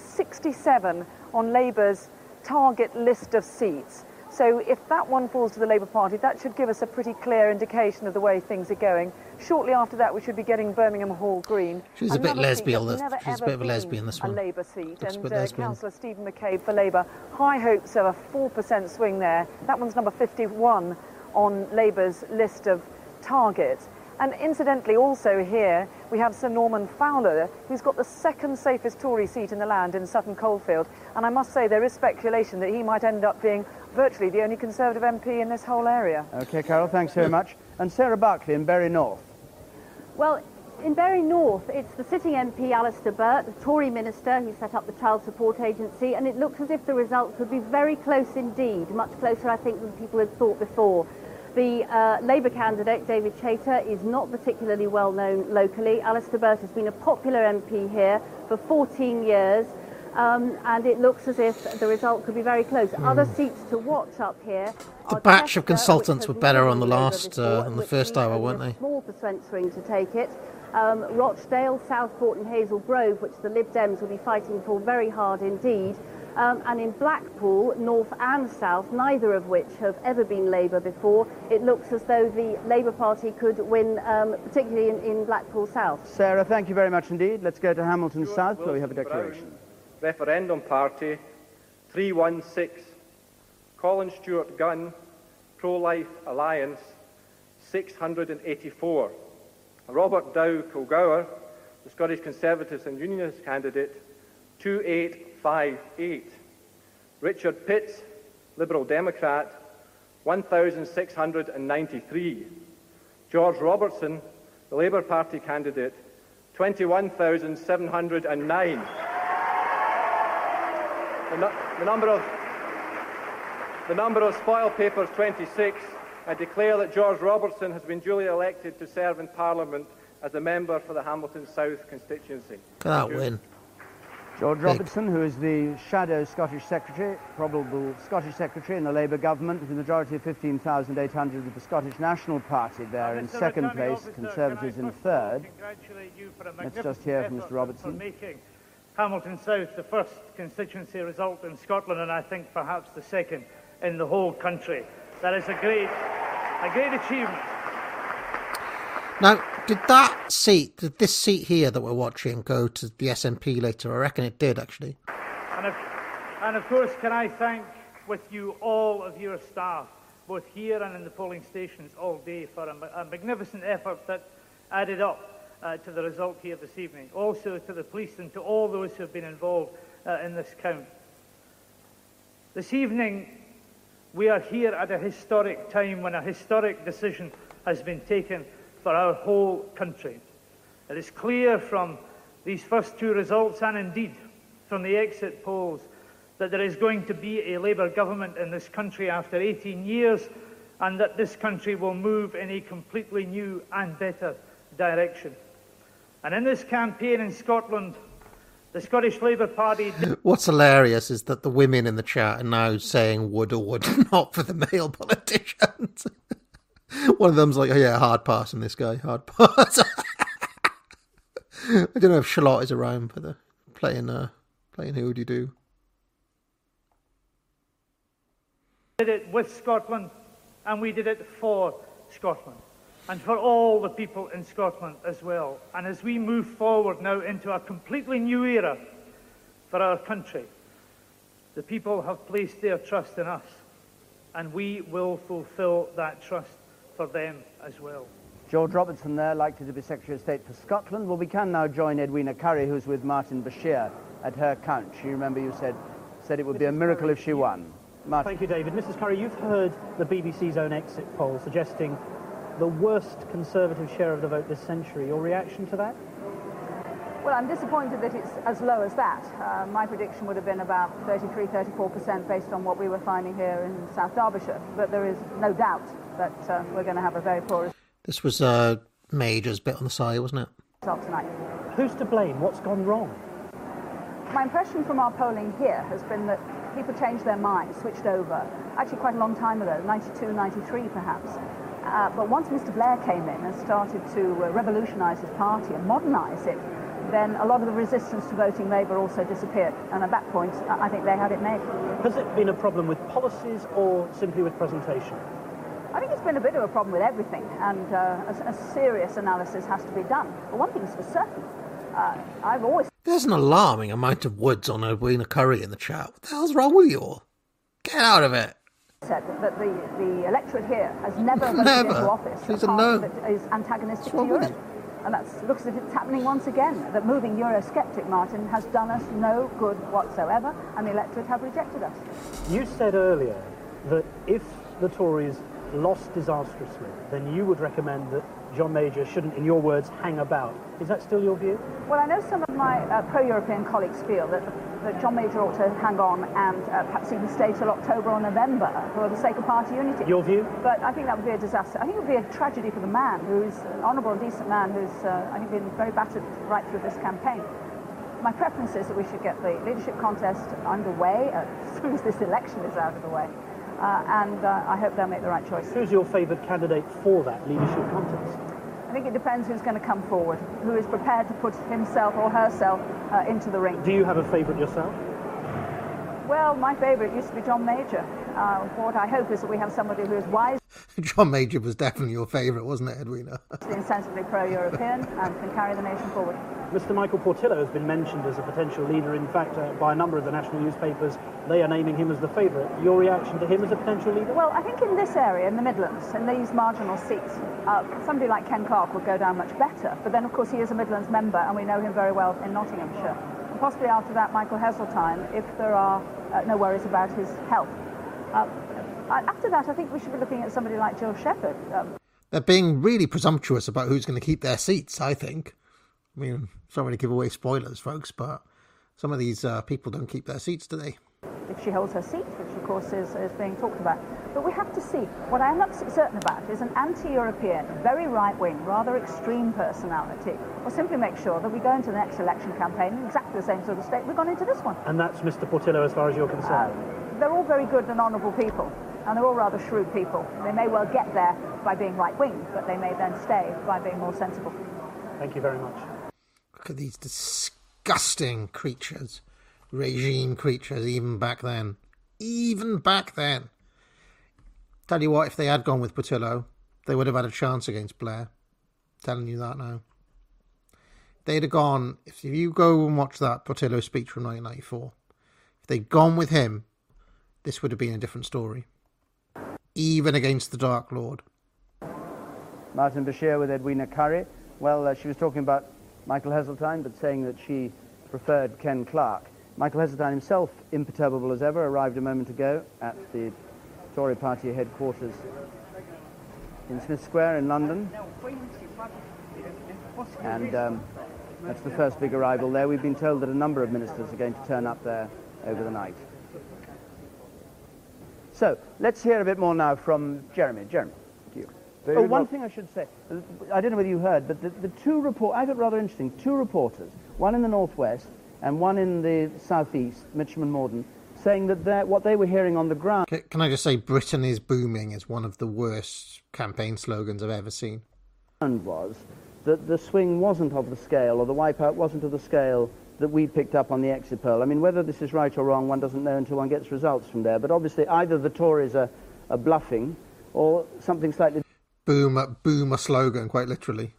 67 on Labour's target list of seats. So if that one falls to the Labour Party, that should give us a pretty clear indication of the way things are going. Shortly after that, we should be getting Birmingham Hall Green. She's a bit lesbian. She's a bit of a lesbian, this one. A Labour seat. And Councillor Stephen McCabe for Labour, high hopes of a 4% swing there. That one's number 51 on Labour's list of targets. And incidentally, also here, we have Sir Norman Fowler, who's got the second safest Tory seat in the land in Sutton Coldfield. And I must say, there is speculation that he might end up being virtually the only Conservative MP in this whole area. OK, Carol, thanks very much. And Sarah Barkley in Bury North. Well, in Bury North, it's the sitting MP, Alistair Burt, the Tory minister who set up the Child Support Agency, and it looks as if the results would be very close indeed, much closer, I think, than people had thought before. The Labour candidate, David Chater, is not particularly well known locally. Alistair Burt has been a popular MP here for 14 years, and it looks as if the result could be very close. Other seats to watch up here. The batch of consultants were better on the last, on the first hour, weren't they? Small percent swing to take it. Rochdale, Southport and Hazel Grove, which the Lib Dems will be fighting for very hard indeed. And in Blackpool, North and South, neither of which have ever been Labour before, it looks as though the Labour Party could win, particularly in Blackpool South. Sarah, thank you very much indeed. Let's go to Hamilton South, where we have a declaration. Referendum Party, 316. Colin Stewart Gunn, Pro-Life Alliance, 684. Robert Dow Kilgour, the Scottish Conservatives and Unionist candidate, 2858. Richard Pitts, Liberal Democrat, 1,693. George Robertson, the Labour Party candidate, 21,709. The number of spoil papers, 26. I declare that George Robertson has been duly elected to serve in Parliament as a member for the Hamilton South constituency. Look at that win. George Robertson, who is the shadow Scottish Secretary, probable Scottish Secretary in the Labour government, with a majority of 15,800 with the Scottish National Party there in second place, Conservatives in third. Let's just hear from Mr. Robertson. Making Hamilton South the first constituency result in Scotland, and I think perhaps the second in the whole country. That is a great achievement. Now, did this seat here that we're watching go to the SNP later? I reckon it did, actually. And of course, can I thank with you all of your staff, both here and in the polling stations all day, for a magnificent effort that added up to the result here this evening. Also to the police and to all those who have been involved in this count. This evening, we are here at a historic time when a historic decision has been taken for our whole country. It is clear from these first two results, and indeed from the exit polls, that there is going to be a Labour government in this country after 18 years, and that this country will move in a completely new and better direction. And in this campaign in Scotland, the Scottish Labour Party... What's hilarious is that the women in the chat are now saying would or would not for the male politicians. One of them's like, oh yeah, hard pass on this guy, hard pass. I don't know if Charlotte is around for the playing Who Would You Do? We did it with Scotland, and we did it for Scotland, and for all the people in Scotland as well. And as we move forward now into a completely new era for our country, the people have placed their trust in us, and we will fulfil that trust for them as well. George Robertson there, likely to be Secretary of State for Scotland. Well, we can now join Edwina Currie, who's with Martin Bashir at her count. She, remember, you said it would be a miracle if she won. Martin. Thank you, David. Mrs. Currie, you've heard the BBC's own exit poll suggesting the worst Conservative share of the vote this century. Your reaction to that? Well, I'm disappointed that it's as low as that. My prediction would have been about 33, 34% based on what we were finding here in South Derbyshire. But there is no doubt that we're going to have a very poor result. This was Major's bit on the side, wasn't it? Tonight. Who's to blame? What's gone wrong? My impression from our polling here has been that people changed their minds, switched over, actually quite a long time ago, 92, 93 perhaps. But once Mr. Blair came in and started to revolutionise his party and modernise it, then a lot of the resistance to voting Labour also disappeared. And at that point, I think they had it made. Has it been a problem with policies or simply with presentation? I think it's been a bit of a problem with everything, and a serious analysis has to be done. But one thing's for certain, I've always... There's an alarming amount of woods on Edwina Currie in the chat. What the hell's wrong with you all? Get out of it. Said that the electorate here has never voted into office a party that is antagonistic to Europe. And that looks as if it's happening once again, that moving Eurosceptic, Martin, has done us no good whatsoever, and the electorate have rejected us. You said earlier that if the Tories lost disastrously, then you would recommend that John Major shouldn't, in your words, hang about. Is that still your view? Well, I know some of my pro-European colleagues feel that John Major ought to hang on and perhaps even stay till October or November for the sake of party unity. Your view? But I think that would be a disaster. I think it would be a tragedy for the man, who is an honourable and decent man, who's, I think, been very battered right through this campaign. My preference is that we should get the leadership contest underway as soon as this election is out of the way. And I hope they'll make the right choice. Who's your favourite candidate for that leadership contest? I think it depends who's going to come forward, who is prepared to put himself or herself into the ring. Do you have a favourite yourself? Well, my favourite used to be John Major. What I hope is that we have somebody who is wise. John Major was definitely your favourite, wasn't it, Edwina? Insensibly pro-European and can carry the nation forward. Mr. Michael Portillo has been mentioned as a potential leader. In fact, by a number of the national newspapers, they are naming him as the favourite. Your reaction to him as a potential leader? Well, I think in this area, in the Midlands, in these marginal seats, somebody like Ken Clarke would go down much better. But then, of course, he is a Midlands member, and we know him very well in Nottinghamshire. And possibly after that, Michael Heseltine, if there are no worries about his health. After that, I think we should be looking at somebody like Jill Shepherd. They're being really presumptuous about who's going to keep their seats, I think. I mean, sorry to give away spoilers, folks, but some of these people don't keep their seats, do they? If she holds her seat, which of course is being talked about. But we have to see. What I'm not certain about is an anti-European, very right-wing, rather extreme personality, or simply make sure that we go into the next election campaign in exactly the same sort of state we've gone into this one. And that's Mr. Portillo as far as you're concerned? They're all very good and honourable people, and they're all rather shrewd people. They may well get there by being right-wing, but they may then stay by being more sensible. Thank you very much. Look at these disgusting creatures, regime creatures, even back then. Even back then. Tell you what, if they had gone with Portillo, they would have had a chance against Blair. I'm telling you that now. They'd have gone, if you go and watch that Portillo speech from 1994, if they'd gone with him, this would have been a different story. Even against the Dark Lord. Martin Bashir with Edwina Currie. Well, she was talking about Michael Heseltine, but saying that she preferred Ken Clarke. Michael Heseltine himself, imperturbable as ever, arrived a moment ago at the Tory party headquarters in Smith Square in London. And that's the first big arrival there. We've been told that a number of ministers are going to turn up there over the night. So, let's hear a bit more now from Jeremy. Jeremy, to you. One thing I should say, I don't know whether you heard, but the two reports, I found it rather interesting, two reporters, one in the northwest and one in the southeast, Mitcham and Morden, saying that what they were hearing on the ground... Can I just say Britain is booming is one of the worst campaign slogans I've ever seen. ...was that the swing wasn't of the scale, or the wipeout wasn't of the scale that we picked up on the exit poll. I mean, whether this is right or wrong, one doesn't know until one gets results from there, but obviously either the Tories are bluffing or something slightly... Boom a slogan, quite literally.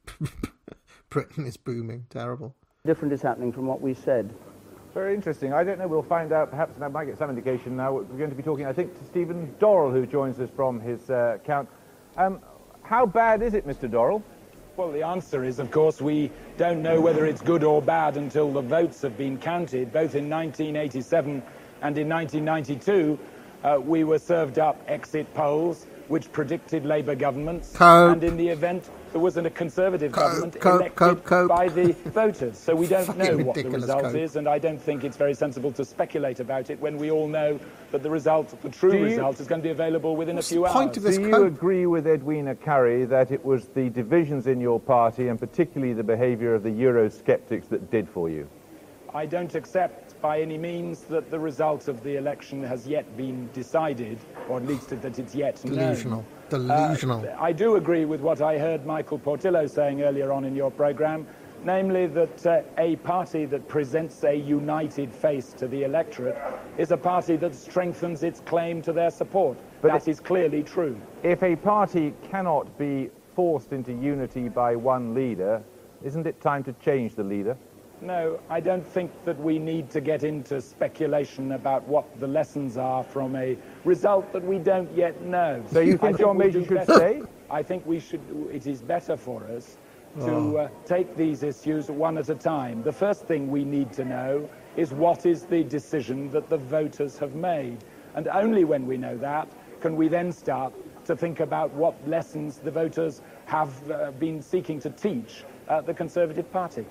Britain is booming. Terrible. Different is happening from what we said. Very interesting. I don't know, we'll find out, perhaps I might get some indication now. We're going to be talking, I think, to Stephen Dorrell, who joins us from his count. How bad is it, Mr. Dorrell? Well, the answer is, of course, we don't know whether it's good or bad until the votes have been counted. Both in 1987 and in 1992, we were served up exit polls which predicted Labour governments, and in the event there wasn't a Conservative government elected by the voters. So we don't know what the result is, and I don't think it's very sensible to speculate about it when we all know that the result, the true result, is going to be available within a few hours. Do you agree with Edwina Currie that it was the divisions in your party, and particularly the behaviour of the Eurosceptics, that did for you? I don't accept by any means that the result of the election has yet been decided, or at least that it's yet known. Delusional. I do agree with what I heard Michael Portillo saying earlier on in your programme, namely that a party that presents a united face to the electorate is a party that strengthens its claim to their support. But that is clearly true. If a party cannot be forced into unity by one leader, isn't it time to change the leader? No, I don't think that we need to get into speculation about what the lessons are from a result that we don't yet know. So you think John Major should stay? I think we should. It is better for us to take these issues one at a time. The first thing we need to know is what is the decision that the voters have made. And only when we know that can we then start to think about what lessons the voters have been seeking to teach the Conservative Party.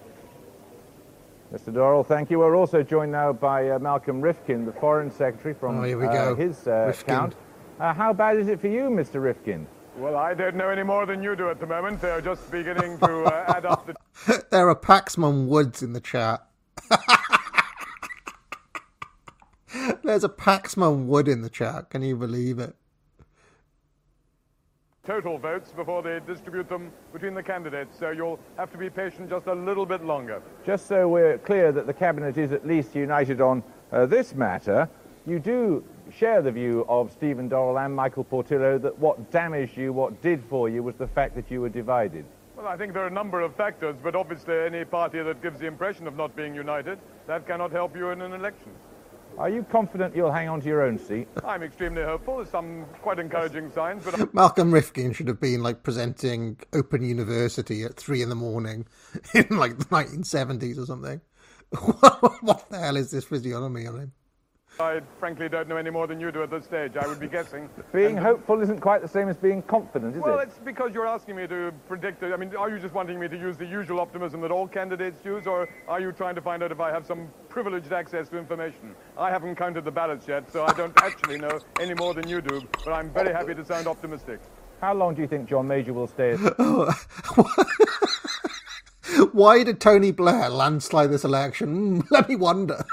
Mr. Dorrell, thank you. We're also joined now by Malcolm Rifkin, the Foreign Secretary from his count. How bad is it for you, Mr. Rifkin? Well, I don't know any more than you do at the moment. They're just beginning to add up the... There are Paxman Woods in the chat. There's a Paxman Wood in the chat. Can you believe it? Total votes before they distribute them between the candidates, so you'll have to be patient just a little bit longer. Just so we're clear that the Cabinet is at least united on this matter, you do share the view of Stephen Dorrell and Michael Portillo that what damaged you, what did for you, was the fact that you were divided. Well, I think there are a number of factors, but obviously any party that gives the impression of not being united, that cannot help you in an election. Are you confident you'll hang on to your own seat? I'm extremely hopeful. There's some quite encouraging signs. But Malcolm Rifkin should have been presenting Open University at 3 in the morning in the 1970s or something. What the hell is this physiognomy on him? I frankly don't know any more than you do at this stage. I would be guessing. Being hopeful isn't quite the same as being confident, is it? Well, it's because you're asking me to predict it. I mean, are you just wanting me to use the usual optimism that all candidates use, or are you trying to find out if I have some privileged access to information? I haven't counted the ballots yet, so I don't actually know any more than you do, but I'm very happy to sound optimistic. How long do you think John Major will stay? Why did Tony Blair landslide this election? Let me wonder.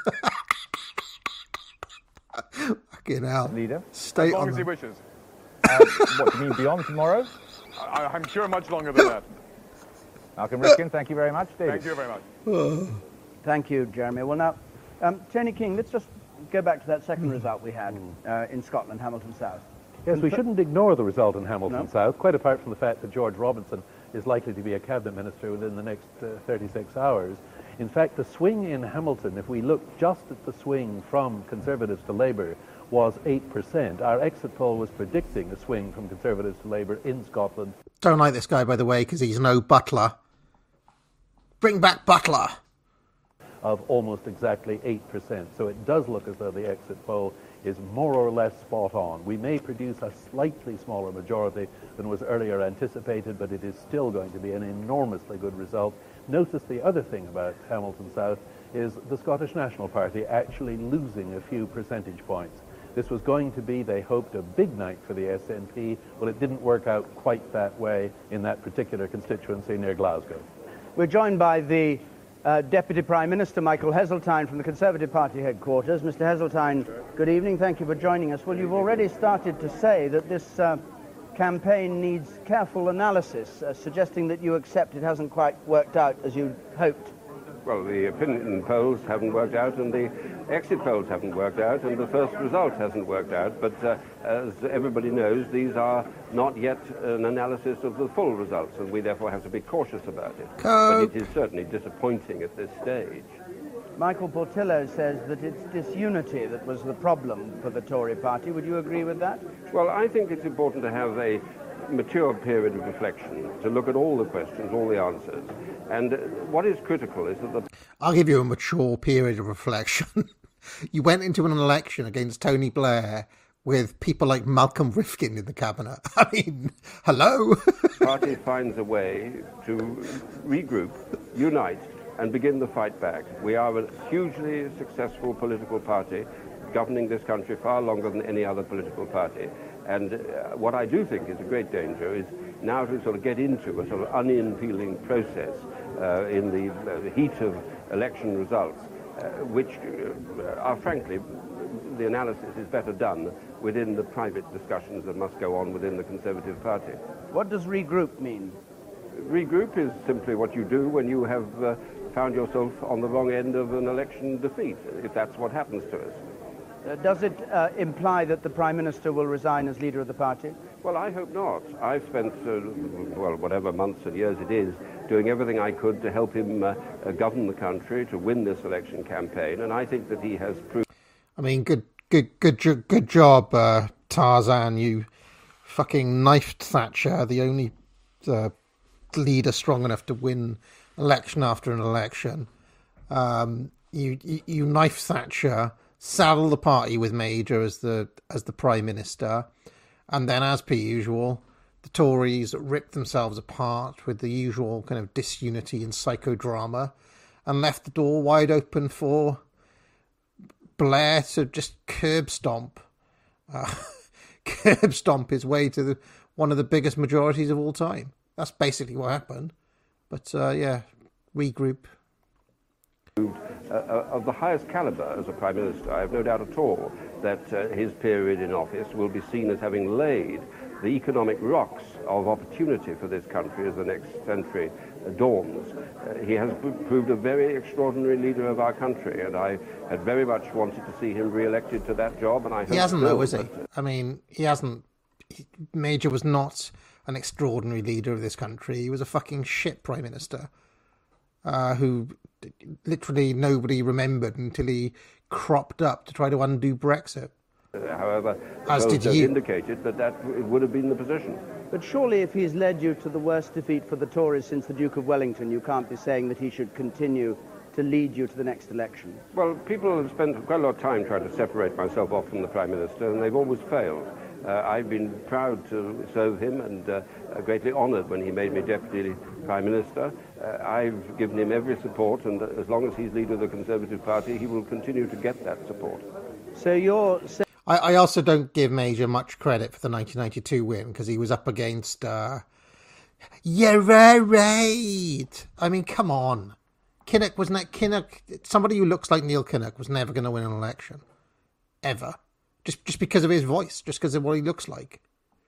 Fucking hell. Leader. Stay as long on as he wishes. What do you mean, beyond tomorrow? I'm sure much longer than that. Malcolm Rifkin, thank you very much. David. Thank you very much. Thank you, Jeremy. Well, now, Tony King, let's just go back to that second result we had in Scotland, Hamilton South. Yes, we shouldn't ignore the result in Hamilton South, quite apart from the fact that George Robinson is likely to be a cabinet minister within the next 36 hours. In fact, the swing in Hamilton, if we look just at the swing from Conservatives to Labour, was 8%. Our exit poll was predicting a swing from Conservatives to Labour in Scotland. Don't like this guy, by the way, because he's no Butler. Bring back Butler! Of almost exactly 8%. So it does look as though the exit poll is more or less spot on. We may produce a slightly smaller majority than was earlier anticipated, but it is still going to be an enormously good result. Notice the other thing about Hamilton South is the Scottish National Party actually losing a few percentage points. This was going to be, they hoped, a big night for the SNP. Well, it didn't work out quite that way in that particular constituency near Glasgow. We're joined by the Deputy Prime Minister, Michael Heseltine, from the Conservative Party headquarters. Mr. Heseltine, good evening. Thank you for joining us. Well, you've already started to say that this campaign needs careful analysis, suggesting that you accept it hasn't quite worked out as you hoped. Well, the opinion polls haven't worked out, and the exit polls haven't worked out, and the first result hasn't worked out. But as everybody knows, these are not yet an analysis of the full results, and we therefore have to be cautious about it. But it is certainly disappointing at this stage. Michael Portillo says that it's disunity that was the problem for the Tory party. Would you agree with that? Well, I think it's important to have a mature period of reflection, to look at all the questions, all the answers. And what is critical is that I'll give you a mature period of reflection. You went into an election against Tony Blair with people like Malcolm Rifkin in the cabinet. I mean, hello? the party finds a way to regroup, unite, and begin the fight back. We are a hugely successful political party, governing this country far longer than any other political party. And what I do think is a great danger is now to sort of get into a sort of onion-peeling process in the heat of election results, which are frankly, the analysis is better done within the private discussions that must go on within the Conservative Party. What does regroup mean? Regroup is simply what you do when you have found yourself on the wrong end of an election defeat, if that's what happens to us. Does it imply that the Prime Minister will resign as leader of the party? Well, I hope not. I've spent, well, whatever months and years it is, doing everything I could to help him govern the country, to win this election campaign, and I think that he has proved... I mean, good job, Tarzan. You fucking knifed Thatcher, the only leader strong enough to win election after an election. You knifed Thatcher, saddle the party with Major as the Prime Minister, and then, as per usual, the Tories ripped themselves apart with the usual kind of disunity and psychodrama, and left the door wide open for Blair to just curb stomp his way to one of the biggest majorities of all time. That's basically what happened. But yeah, regroup. Of the highest calibre as a Prime Minister, I have no doubt at all that his period in office will be seen as having laid the economic rocks of opportunity for this country as the next century dawns. He has proved a very extraordinary leader of our country, and I had very much wanted to see him re-elected to that job. And he hasn't, though, is he? I mean, he hasn't. Major was not an extraordinary leader of this country. He was a fucking shit Prime Minister who literally nobody remembered until he cropped up to try to undo Brexit. However, as did you, indicated that it would have been the position. But surely if he's led you to the worst defeat for the Tories since the Duke of Wellington, you can't be saying that he should continue to lead you to the next election. Well, people have spent quite a lot of time trying to separate myself off from the Prime Minister, and they've always failed. I've been proud to serve him and greatly honoured when he made me Deputy Prime Minister. I've given him every support, and as long as he's leader of the Conservative Party, he will continue to get that support. So you're... I also don't give Major much credit for the 1992 win, because he was up against... Yeah, right! I mean, come on. Kinnock was not... Somebody who looks like Neil Kinnock was never going to win an election. Ever. Just because of his voice, just because of what he looks like.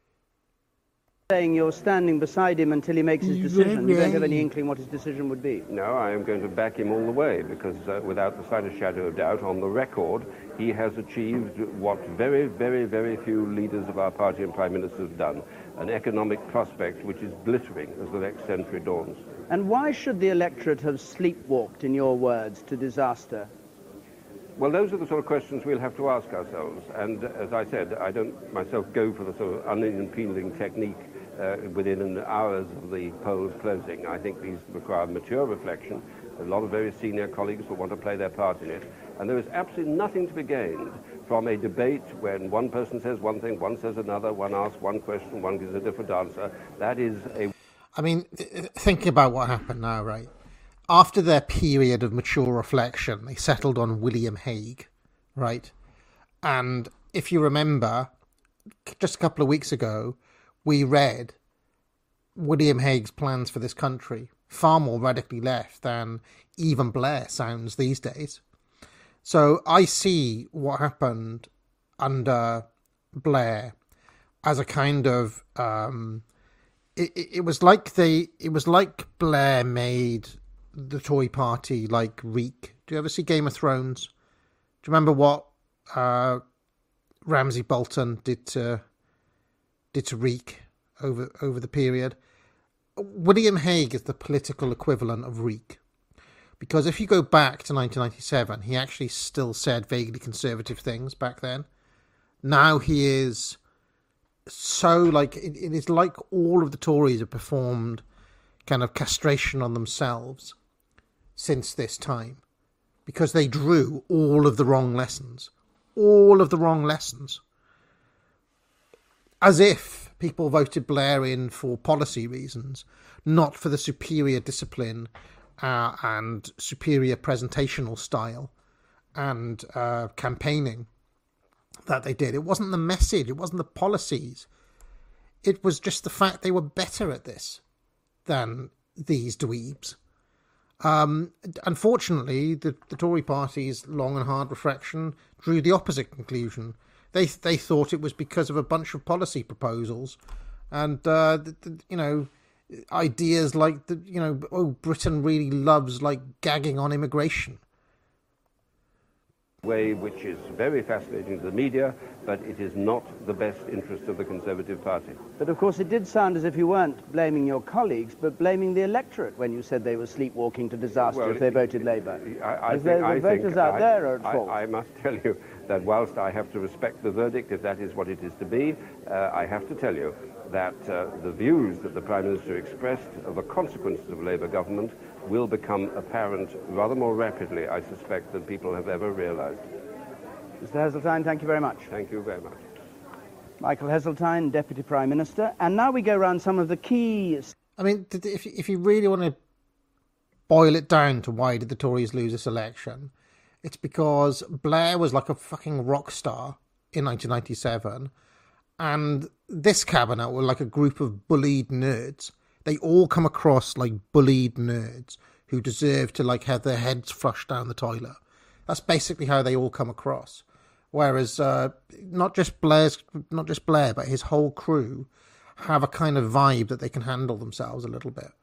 Saying you're standing beside him until he makes his decision. You don't have any inkling what his decision would be. No, I am going to back him all the way, because without the slightest shadow of doubt, on the record, he has achieved what very, very, very few leaders of our party and Prime Ministers have done, an economic prospect which is glittering as the next century dawns. And why should the electorate have sleepwalked, in your words, to disaster? Well, those are the sort of questions we'll have to ask ourselves. And as I said, I don't myself go for the sort of onion-peeling technique within hours of the polls closing. I think these require mature reflection. A lot of very senior colleagues will want to play their part in it. And there is absolutely nothing to be gained from a debate when one person says one thing, one says another, one asks one question, one gives a different answer. That is a... I mean, think about what happened now, right? After their period of mature reflection, they settled on William Hague, right? And if you remember, just a couple of weeks ago, we read William Hague's plans for this country, far more radically left than even Blair sounds these days. So I see what happened under Blair as a kind of it was like Blair made the Tory party like Reek. Do you ever see Game of Thrones? Do you remember what Ramsay Bolton did to Reek over the period? William Hague is the political equivalent of Reek. Because if you go back to 1997, he actually still said vaguely conservative things back then. Now he is so like, it is like all of the Tories have performed kind of castration on themselves since this time. Because they drew all of the wrong lessons. All of the wrong lessons. As if people voted Blair in for policy reasons, not for the superior discipline and superior presentational style and campaigning that they did. It wasn't the message, it wasn't the policies. It was just the fact they were better at this than these dweebs. Unfortunately, the Tory party's long and hard reflection drew the opposite conclusion. They thought it was because of a bunch of policy proposals and, ideas like, Britain really loves, gagging on immigration. Way which is very fascinating to the media, but it is not the best interest of the Conservative Party. But of course it did sound as if you weren't blaming your colleagues, but blaming the electorate when you said they were sleepwalking to disaster if they voted Labour. The voters out there are at fault. I must tell you that whilst I have to respect the verdict, if that is what it is to be, I have to tell you that the views that the Prime Minister expressed of the consequences of Labour government will become apparent rather more rapidly, I suspect, than people have ever realised. Mr. Heseltine, thank you very much. Thank you very much. Michael Heseltine, Deputy Prime Minister. And now we go around some of the key... I mean, if you really want to boil it down to why did the Tories lose this election, it's because Blair was like a fucking rock star in 1997, and this cabinet were like a group of bullied nerds. They all come across like bullied nerds who deserve to have their heads flushed down the toilet. That's basically how they all come across. Whereas not just Blair, but his whole crew have a kind of vibe that they can handle themselves a little bit.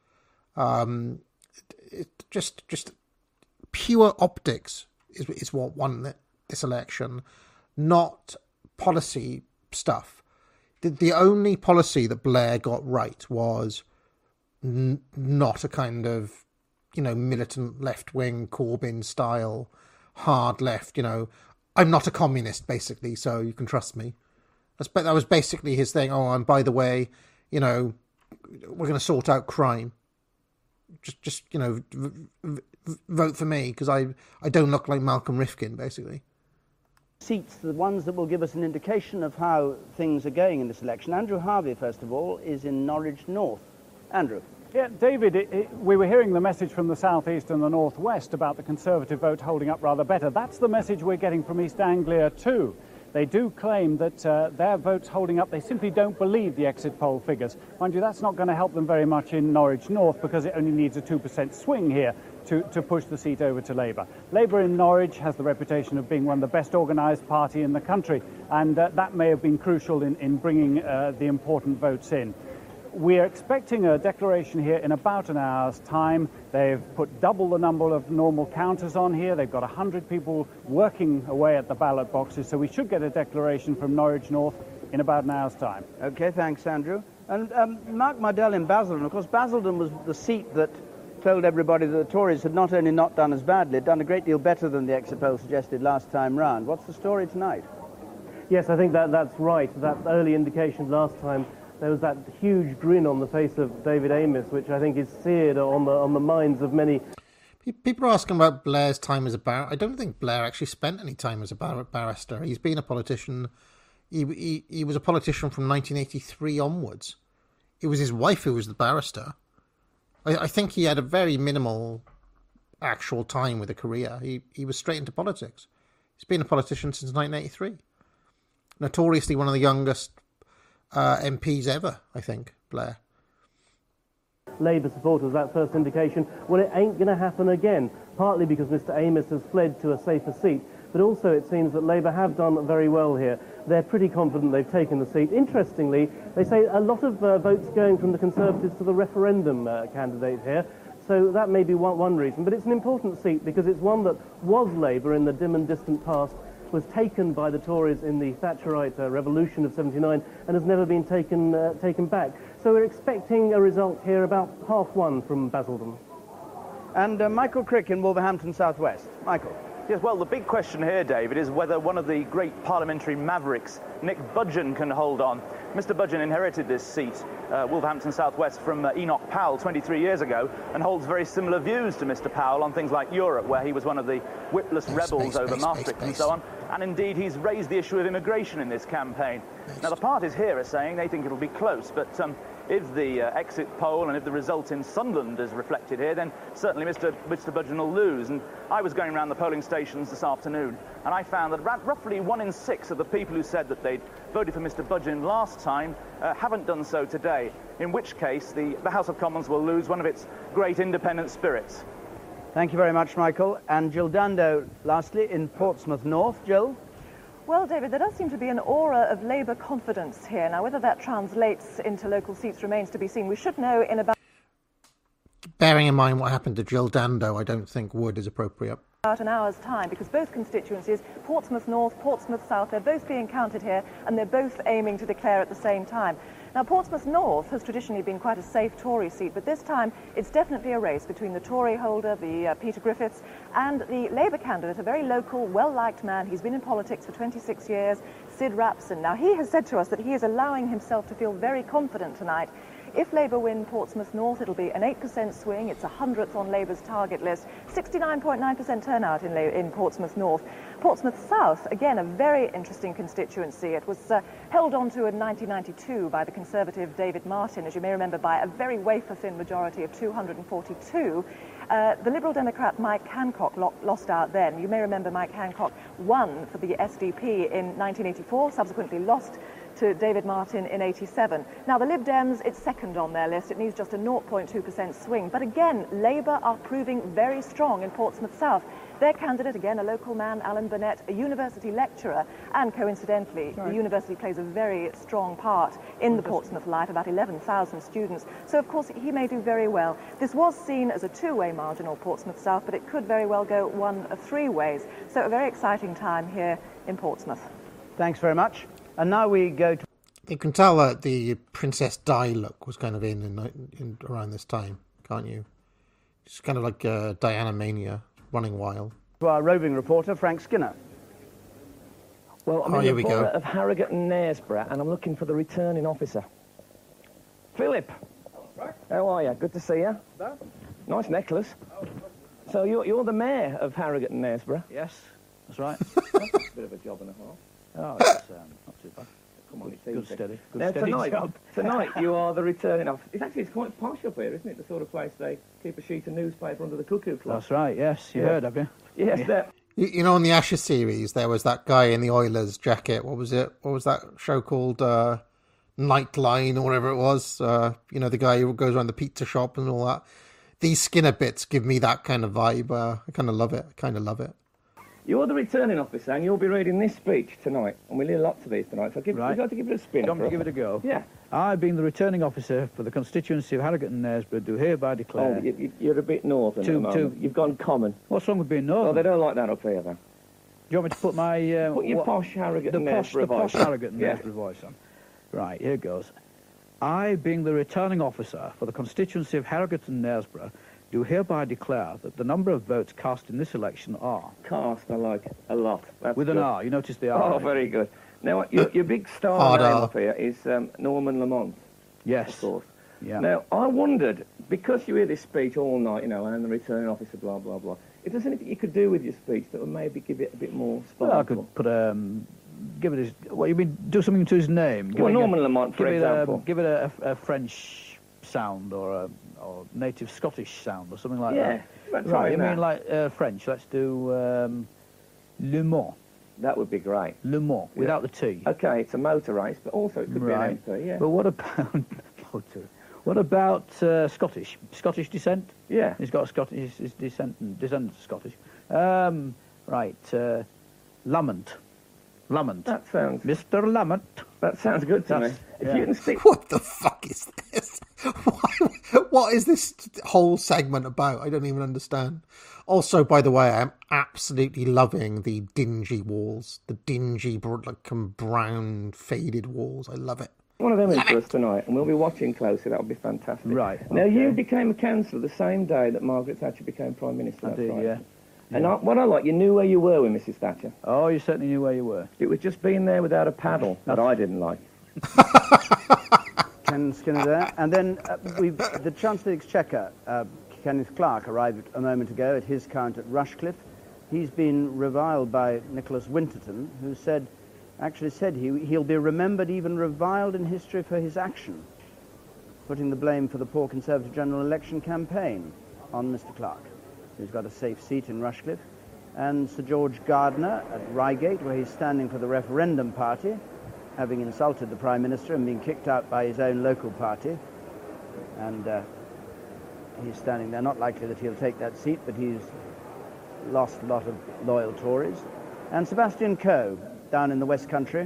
Just pure optics is what won this election, not policy stuff. The only policy that Blair got right was not a kind of, militant left-wing Corbyn style hard left, I'm not a communist, basically, so you can trust me. That was basically his thing. Oh, and by the way, we're going to sort out crime. Just vote for me because I don't look like Malcolm Rifkin, basically. Seats, the ones that will give us an indication of how things are going in this election. Andrew Harvey, first of all, is in Norwich North. Andrew. Yeah, David, we were hearing the message from the southeast and the northwest about the Conservative vote holding up rather better. That's the message we're getting from East Anglia too. They do claim that their vote's holding up. They simply don't believe the exit poll figures. Mind you, that's not going to help them very much in Norwich North because it only needs a 2% swing here to push the seat over to Labour. Labour in Norwich has the reputation of being one of the best organised party in the country, and that may have been crucial in bringing the important votes in. We're expecting a declaration here in about an hour's time. They've put double the number of normal counters on here. They've got 100 people working away at the ballot boxes, so we should get a declaration from Norwich North in about an hour's time. OK, thanks, Andrew. And Mark Mardell in Basildon. Of course, Basildon was the seat that told everybody that the Tories had not only not done as badly, had done a great deal better than the exit poll suggested last time round. What's the story tonight? Yes, I think that's right. That early indication last time, there was that huge grin on the face of David Amess, which I think is seared on the minds of many. People are asking about Blair's time as a barrister. I don't think Blair actually spent any time as a barrister. He's been a politician. He was a politician from 1983 onwards. It was his wife who was the barrister. I think he had a very minimal actual time with a career. He was straight into politics. He's been a politician since 1983. notoriously one of the youngest MPs ever, I think, Blair. Labour supporters, that first indication, well, it ain't going to happen again, partly because Mr Amos has fled to a safer seat, but also it seems that Labour have done very well here. They're pretty confident they've taken the seat. Interestingly, they say a lot of votes going from the Conservatives to the referendum candidate here, so that may be one reason. But it's an important seat because it's one that was Labour in the dim and distant past, was taken by the Tories in the Thatcherite revolution of '79 and has never been taken back. So we're expecting a result here about 1/2 from Basildon. And Michael Crick in Wolverhampton South West. Michael. Yes, well, the big question here, David, is whether one of the great parliamentary mavericks, Nick Budgeon, can hold on. Mr Budgeon inherited this seat, Wolverhampton South West, from Enoch Powell 23 years ago, and holds very similar views to Mr Powell on things like Europe, where he was one of the whipless rebels over Maastricht and so on. And indeed, he's raised the issue of immigration in this campaign. Now, the parties here are saying they think it'll be close, but if the exit poll and if the result in Sunderland is reflected here, then certainly Mr Budgeon will lose. And I was going around the polling stations this afternoon, and I found that roughly 1 in 6 of the people who said that they'd voted for Mr Budgeon last time haven't done so today, in which case the House of Commons will lose one of its great independent spirits. Thank you very much, Michael. And Jill Dando, lastly, in Portsmouth North. Jill? Well, David, there does seem to be an aura of Labour confidence here. Now, whether that translates into local seats remains to be seen. We should know in about... Bearing in mind what happened to Jill Dando, I don't think wood is appropriate. About an hour's time, because both constituencies, Portsmouth North, Portsmouth South, they're both being counted here, and they're both aiming to declare at the same time. Now, Portsmouth North has traditionally been quite a safe Tory seat, but this time it's definitely a race between the Tory holder, the Peter Griffiths, and the Labour candidate, a very local, well-liked man. He's been in politics for 26 years, Sid Rapson. Now, he has said to us that he is allowing himself to feel very confident tonight. If Labour win Portsmouth North, it'll be an 8% swing. It's 100th on Labour's target list. 69.9% turnout in Portsmouth North. Portsmouth South, again, a very interesting constituency. It was held on to in 1992 by the Conservative David Martin, as you may remember, by a very wafer-thin majority of 242. The Liberal Democrat Mike Hancock lost out then. You may remember Mike Hancock won for the SDP in 1984, subsequently lost to David Martin in 87. Now, the Lib Dems, it's second on their list. It needs just a 0.2% swing. But again, Labour are proving very strong in Portsmouth South. Their candidate, again, a local man, Alan Burnett, a university lecturer, and coincidentally, the university plays a very strong part in the Portsmouth life, about 11,000 students. So, of course, he may do very well. This was seen as a two-way marginal Portsmouth South, but it could very well go one of 3 ways. So a very exciting time here in Portsmouth. Thanks very much. And now we go to... You can tell that the Princess Di look was kind of in around this time, can't you? It's kind of like Diana Mania running wild. To our roving reporter, Frank Skinner. Well, I'm in the borough of Harrogate and Knaresborough, and I'm looking for the returning officer. Philip! Right. How are you? Good to see you. No. Nice necklace. Oh. So you're the mayor of Harrogate and Knaresborough? Yes, that's right. That's a bit of a job and a half. Oh, it's not too bad. Come on, good steady. Good now, steady job. Tonight you are the returning officer. It's quite posh up here, isn't it? The sort of place they keep a sheet of newspaper under the cuckoo clock. That's right, yes. You heard, have you? Yes, yeah. You know, on the Ashes series, there was that guy in the Oilers jacket. What was it? What was that show called? Nightline or whatever it was. You know, the guy who goes around the pizza shop and all that. These Skinner bits give me that kind of vibe. I kind of love it. You're the returning officer, and you'll be reading this speech tonight, and we'll hear lots of these tonight, so we've got to give it a spin. Do you want me to give it a go? Yeah. I, being the returning officer for the constituency of Harrogate and Knaresborough, do hereby declare... Oh, you're a bit northern at the moment. You've gone common. What's wrong with being northern? Oh, they don't like that up here, then. Do you want me to put my... put your posh Harrogate and Knaresborough voice. The posh Harrogate and Knaresborough voice on. Right, here goes. I, being the returning officer for the constituency of Harrogate and Knaresborough, do hereby declare that the number of votes cast in this election are... Cast, I like a lot. That's with good. An R, you notice the R. Oh, very good. Now, your big star name up here is Norman Lamont. Yes. Of course. Yeah. Now, I wondered, because you hear this speech all night, you know, and the returning officer, blah, blah, blah, if there's anything you could do with your speech that would maybe give it a bit more sparkle. Well, I could put give it his... What, you mean do something to his name? Well, Norman Lamont, for example. Give it a French sound or native Scottish sound or something like that. Yeah, right, you mean like French. Let's do Le Mans. That would be great. Le Mans, without the T. Okay, it's a motor race, but also it could be an MP, yeah. But what about motor? What about Scottish descent? Yeah. He's got Scottish, his descendants are Scottish. Lamont. That sounds... Mr. Lamont. That sounds good to me. If you can stick... What the fuck is this? What is this whole segment about? I don't even understand. Also, by the way, I'm absolutely loving the dingy walls. The dingy, brown, faded walls. I love it. One of them is for us tonight, and we'll be watching closely. That'll be fantastic. Right. Now, you became a councillor the same day that Margaret Thatcher became Prime Minister. I did, right. yeah. And what I like, you knew where you were with Mrs. Thatcher. Oh, you certainly knew where you were. It was just being there without a paddle that I didn't like. Ken Skinner there. And then the Chancellor of the Exchequer, Kenneth Clarke, arrived a moment ago at his count at Rushcliffe. He's been reviled by Nicholas Winterton, who said he'll be remembered, even reviled in history for his action, putting the blame for the poor Conservative general election campaign on Mr. Clarke, who's got a safe seat in Rushcliffe, and Sir George Gardner at Reigate, where he's standing for the referendum party, having insulted the Prime Minister and been kicked out by his own local party. And he's standing there, not likely that he'll take that seat, but he's lost a lot of loyal Tories. And Sebastian Coe, down in the West Country.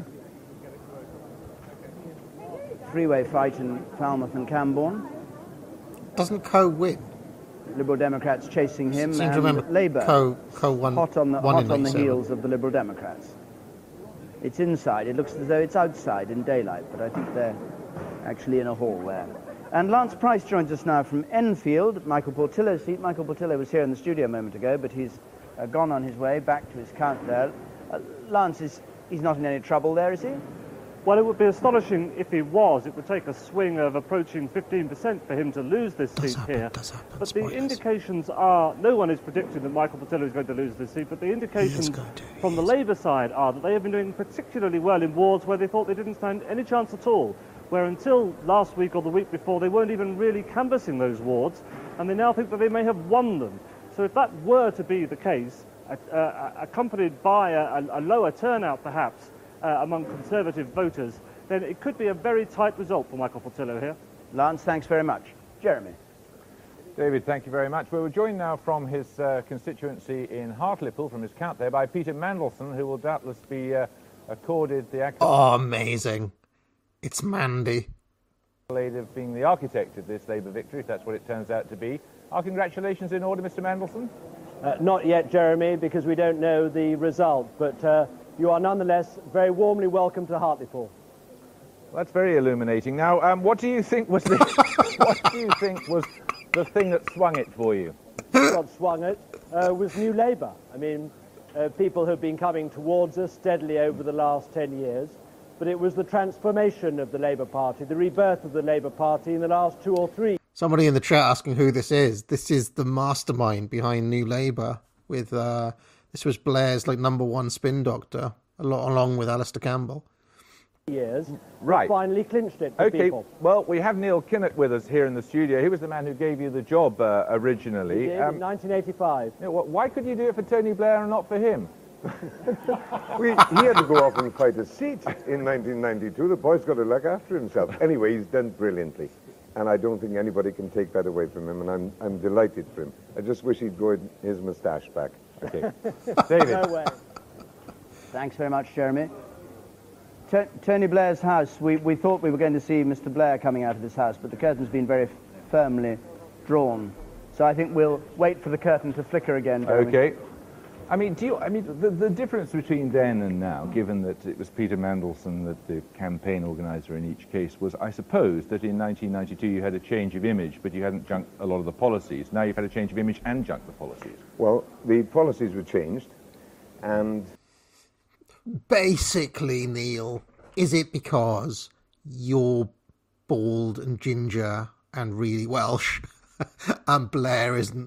Three-way fight in Falmouth and Camborne. Doesn't Coe win? Liberal Democrats chasing him, Seem to and remember Labour Coe won, hot on the won heels of the Liberal Democrats. It's inside. It looks as though it's outside in daylight, but I think they're actually in a hall there. And Lance Price joins us now from Enfield, Michael Portillo's seat. Michael Portillo was here in the studio a moment ago, but he's gone on his way back to his count there. Lance, he's not in any trouble there, is he? Well, it would be astonishing if he was. It would take a swing of approaching 15% for him to lose this seat here. But the indications are, no one is predicting that Michael Portillo is going to lose this seat, but the indications from the Labour side are that they have been doing particularly well in wards where they thought they didn't stand any chance at all, where until last week or the week before they weren't even really canvassing those wards, and they now think that they may have won them. So if that were to be the case, accompanied by a lower turnout perhaps, among Conservative voters, then it could be a very tight result for Michael Portillo here. Lance, thanks very much. Jeremy. David, thank you very much. We're joined now from his constituency in Hartlepool, from his count there, by Peter Mandelson, who will doubtless be accorded the accolade. Oh, amazing. It's Mandy. Of being the architect of this Labour victory, if that's what it turns out to be. Our congratulations in order, Mr. Mandelson? Not yet, Jeremy, because we don't know the result, but you are nonetheless very warmly welcome to Hartlepool. Well, that's very illuminating. Now, what do you think was the thing that swung it for you? What swung it was New Labour. I mean, people have been coming towards us steadily over the last 10 years, but it was the transformation of the Labour Party, the rebirth of the Labour Party in the last 2 or 3. Somebody in the chat asking who this is. This is the mastermind behind New Labour. With this was Blair's #1 spin doctor, along with Alistair Campbell. Years, right. Finally clinched it for people. Well, we have Neil Kinnock with us here in the studio. He was the man who gave you the job originally. He did, in 1985. Why could you do it for Tony Blair and not for him? He had to go off and fight a seat in 1992. The boy's got to look after himself. Anyway, he's done brilliantly. And I don't think anybody can take that away from him, and I'm delighted for him. I just wish he'd grow his moustache back. Okay. David. No way. Thanks very much, Jeremy. Tony Blair's house, we thought we were going to see Mr. Blair coming out of his house, but the curtain's been very firmly drawn. So I think we'll wait for the curtain to flicker again, Jeremy. Okay. I mean, the difference between then and now, given that it was Peter Mandelson, that the campaign organiser in each case, was, I suppose, that in 1992 you had a change of image, but you hadn't junked a lot of the policies. Now you've had a change of image and junked the policies. Well, the policies were changed, and... Basically, Neil, is it because you're bald and ginger and really Welsh, and Blair isn't?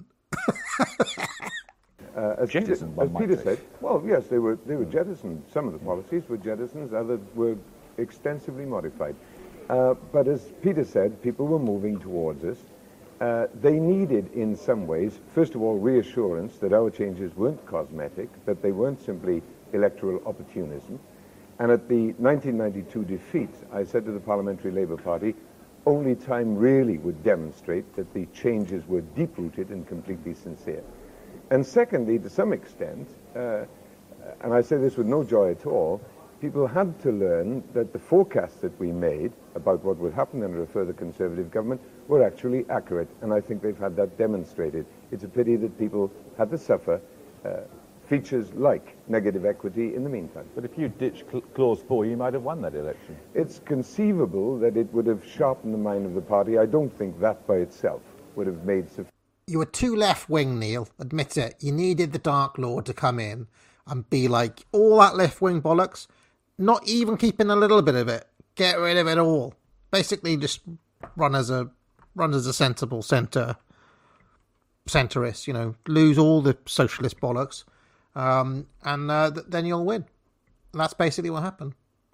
As Peter said, well, yes, they were jettisoned. Some of the policies were jettisoned, others were extensively modified. But as Peter said, people were moving towards us, They needed, in some ways, first of all, reassurance that our changes weren't cosmetic, that they weren't simply electoral opportunism. And at the 1992 defeat, I said to the Parliamentary Labour Party, only time really would demonstrate that the changes were deep-rooted and completely sincere. And secondly, to some extent, and I say this with no joy at all, people had to learn that the forecasts that we made about what would happen under a further Conservative government were actually accurate, and I think they've had that demonstrated. It's a pity that people had to suffer features like negative equity in the meantime. But if you ditched Clause 4, you might have won that election. It's conceivable that it would have sharpened the mind of the party. I don't think that by itself would have made sufficient. You were too left-wing, Neil. Admit it. You needed the Dark Lord to come in and be like, all that left-wing bollocks, not even keeping a little bit of it. Get rid of it all. Basically just run as a sensible centrist, lose all the socialist bollocks, and then you'll win. And that's basically what happened.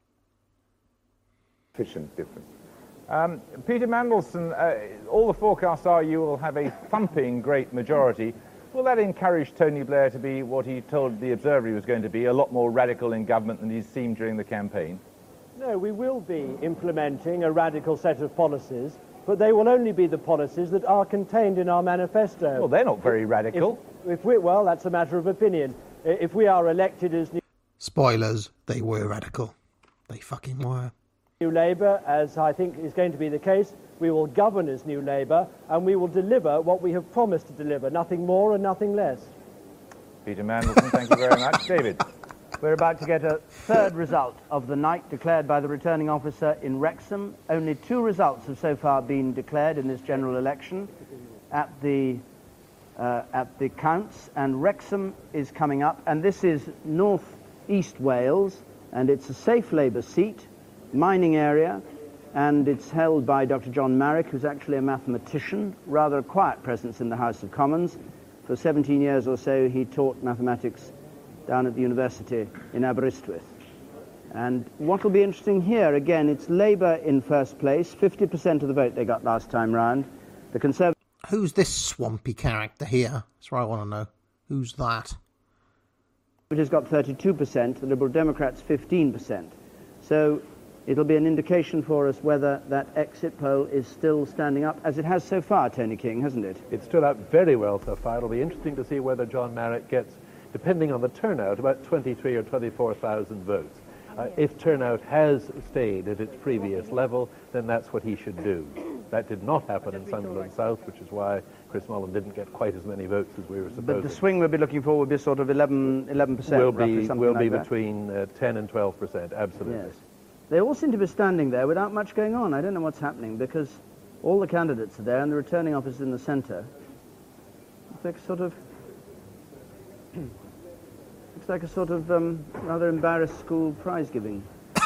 Efficient difference. Peter Mandelson, all the forecasts are you will have a thumping great majority. Will that encourage Tony Blair to be what he told the Observer he was going to be, a lot more radical in government than he seemed during the campaign? No, we will be implementing a radical set of policies, but they will only be the policies that are contained in our manifesto. Well, they're not very radical. Well, that's a matter of opinion. If we are elected as Spoilers, they were radical. They fucking were. New Labour, as I think is going to be the case, we will govern as New Labour, and we will deliver what we have promised to deliver, nothing more and nothing less. Peter Mandelson, thank you very much. David. We're about to get a third result of the night declared by the returning officer in Wrexham. Only 2 results have so far been declared in this general election at the counts, and Wrexham is coming up, and this is North East Wales, and it's a safe Labour seat, mining area, and it's held by Dr. John Marrick, who's actually a mathematician, rather a quiet presence in the House of Commons. For 17 years or so, he taught mathematics down at the university in Aberystwyth. And what will be interesting here, again, it's Labour in first place, 50% of the vote they got last time round. The Conservatives... Who's this swampy character here? That's what I want to know. Who's that? It has got 32%, the Liberal Democrats 15%. So it'll be an indication for us whether that exit poll is still standing up, as it has so far, Tony King, hasn't it? It stood up very well so far. It'll be interesting to see whether John Marrick gets, depending on the turnout, about 23 or 24,000 votes. If turnout has stayed at its previous level, then that's what he should do. That did not happen in Sunderland South, which is why Chris Mullen didn't get quite as many votes as we were supposed to. But the swing we'll be looking for will be sort of 11%, roughly, something will like be that. between 10 and 12%, absolutely. Yes. They all seem to be standing there without much going on. I don't know what's happening, because all the candidates are there and the returning officer in the centre. It's like sort of... Looks like a sort of rather embarrassed school prize giving.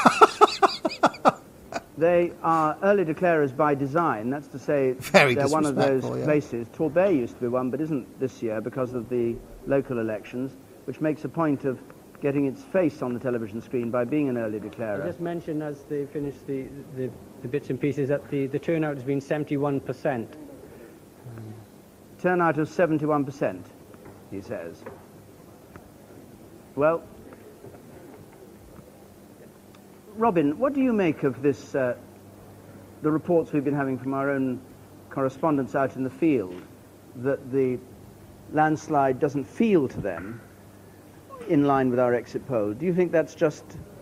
They are early declarers by design. That's to say, they're one of those places. Torbay used to be one, but isn't this year because of the local elections, which makes a point of getting its face on the television screen by being an early declarer. I just mentioned as they finish the bits and pieces that the turnout has been 71%. Turnout of 71%, he says. Well, Robin, what do you make of this, the reports we've been having from our own correspondents out in the field, that the landslide doesn't feel to them in line with our exit poll? Do you think that's just...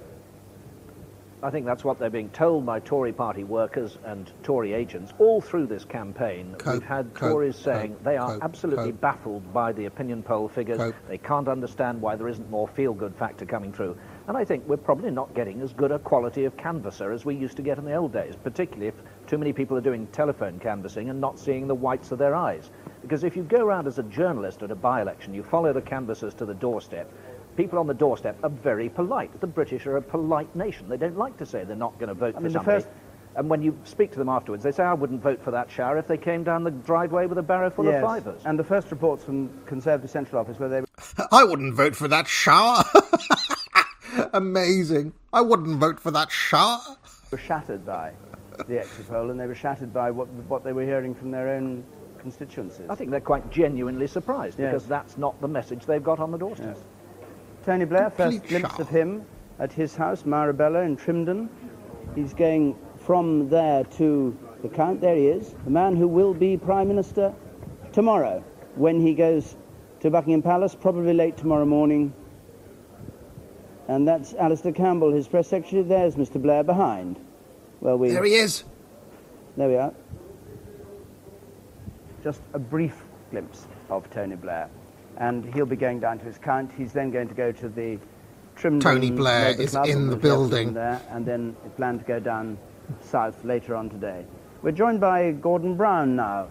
I think that's what they're being told by Tory party workers and Tory agents all through this campaign. We've had Tories saying they are absolutely baffled by the opinion poll figures. They can't understand why there isn't more feel-good factor coming through. And I think we're probably not getting as good a quality of canvasser as we used to get in the old days, particularly if too many people are doing telephone canvassing and not seeing the whites of their eyes. Because if you go around as a journalist at a by-election, you follow the canvassers to the doorstep, people on the doorstep are very polite. The British are a polite nation. They don't like to say they're not going to vote for somebody. And when you speak to them afterwards, they say, I wouldn't vote for that shower if they came down the driveway with a barrow full of fivers. And the first reports from Conservative Central Office where they... I wouldn't vote for that shower. Amazing. I wouldn't vote for that shower. Were shattered by the exit poll, and they were shattered by what they were hearing from their own constituencies. I think they're quite genuinely surprised, Yes. because that's not the message they've got on the doorstep. Yes. Tony Blair, Complete first glimpse shock. of him at his house, Marabella in Trimdon. He's going from there to the Count. There he is, the man who will be Prime Minister tomorrow when he goes to Buckingham Palace, probably late tomorrow morning. And that's Alistair Campbell, his press secretary. There's Mr. Blair behind. Well, There he is. There we are. Just a brief glimpse of Tony Blair. And he'll be going down to his Count. He's then going to go to the Trimdon Tony Blair Labour is Club, in the which has building. him there, and then he planned to go down south later on today. We're joined by Gordon Brown now,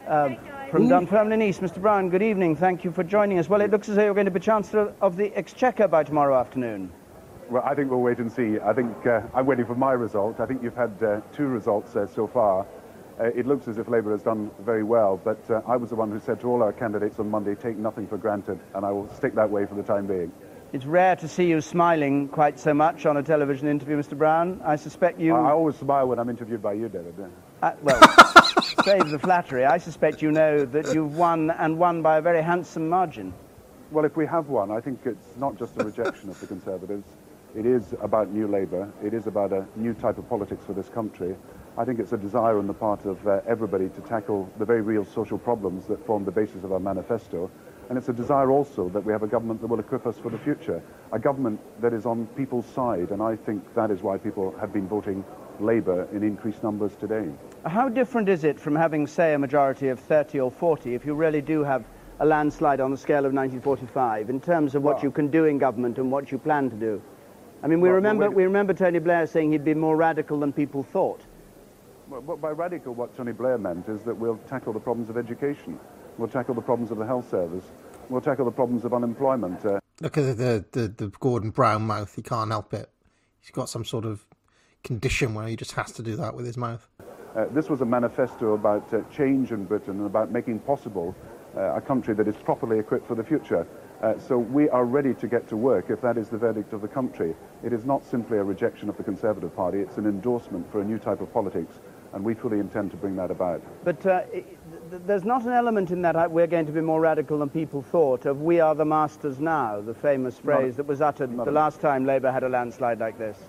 from Dunfermline East. Mr. Brown, good evening. Thank you for joining us. Well, it looks as though you're going to be Chancellor of the Exchequer by tomorrow afternoon. Well, I think we'll wait and see. I think I'm waiting for my result. I think you've had two results so far. It looks as if Labour has done very well, but I was the one who said to all our candidates on Monday, take nothing for granted, and I will stick that way for the time being. It's rare to see you smiling quite so much on a television interview, Mr. Brown. I suspect you... I always smile when I'm interviewed by you, David. Well, save the flattery. I suspect you know that you've won, and won by a very handsome margin. Well, if we have won, I think it's not just a rejection of the Conservatives. It is about new Labour. It is about a new type of politics for this country. I think it's a desire on the part of everybody to tackle the very real social problems that form the basis of our manifesto. And it's a desire also that we have a government that will equip us for the future, a government that is on people's side, and I think that is why people have been voting Labour in increased numbers today. How different is it from having, say, a majority of 30 or 40, if you really do have a landslide on the scale of 1945, in terms of what you can do in government and what you plan to do? I mean, we remember Tony Blair saying he'd be more radical than people thought. Well, by radical, what Tony Blair meant is that we'll tackle the problems of education. We'll tackle the problems of the health service. We'll tackle the problems of unemployment. Look at the Gordon Brown mouth. He can't help it. He's got some sort of condition where he just has to do that with his mouth. This was a manifesto about change in Britain and about making possible a country that is properly equipped for the future. So we are ready to get to work if that is the verdict of the country. It is not simply a rejection of the Conservative Party. It's an endorsement for a new type of politics, and we fully intend to bring that about. But there's not an element in that we're going to be more radical than people thought of "we are the masters now," the famous phrase that was uttered the last time Labour had a landslide like this.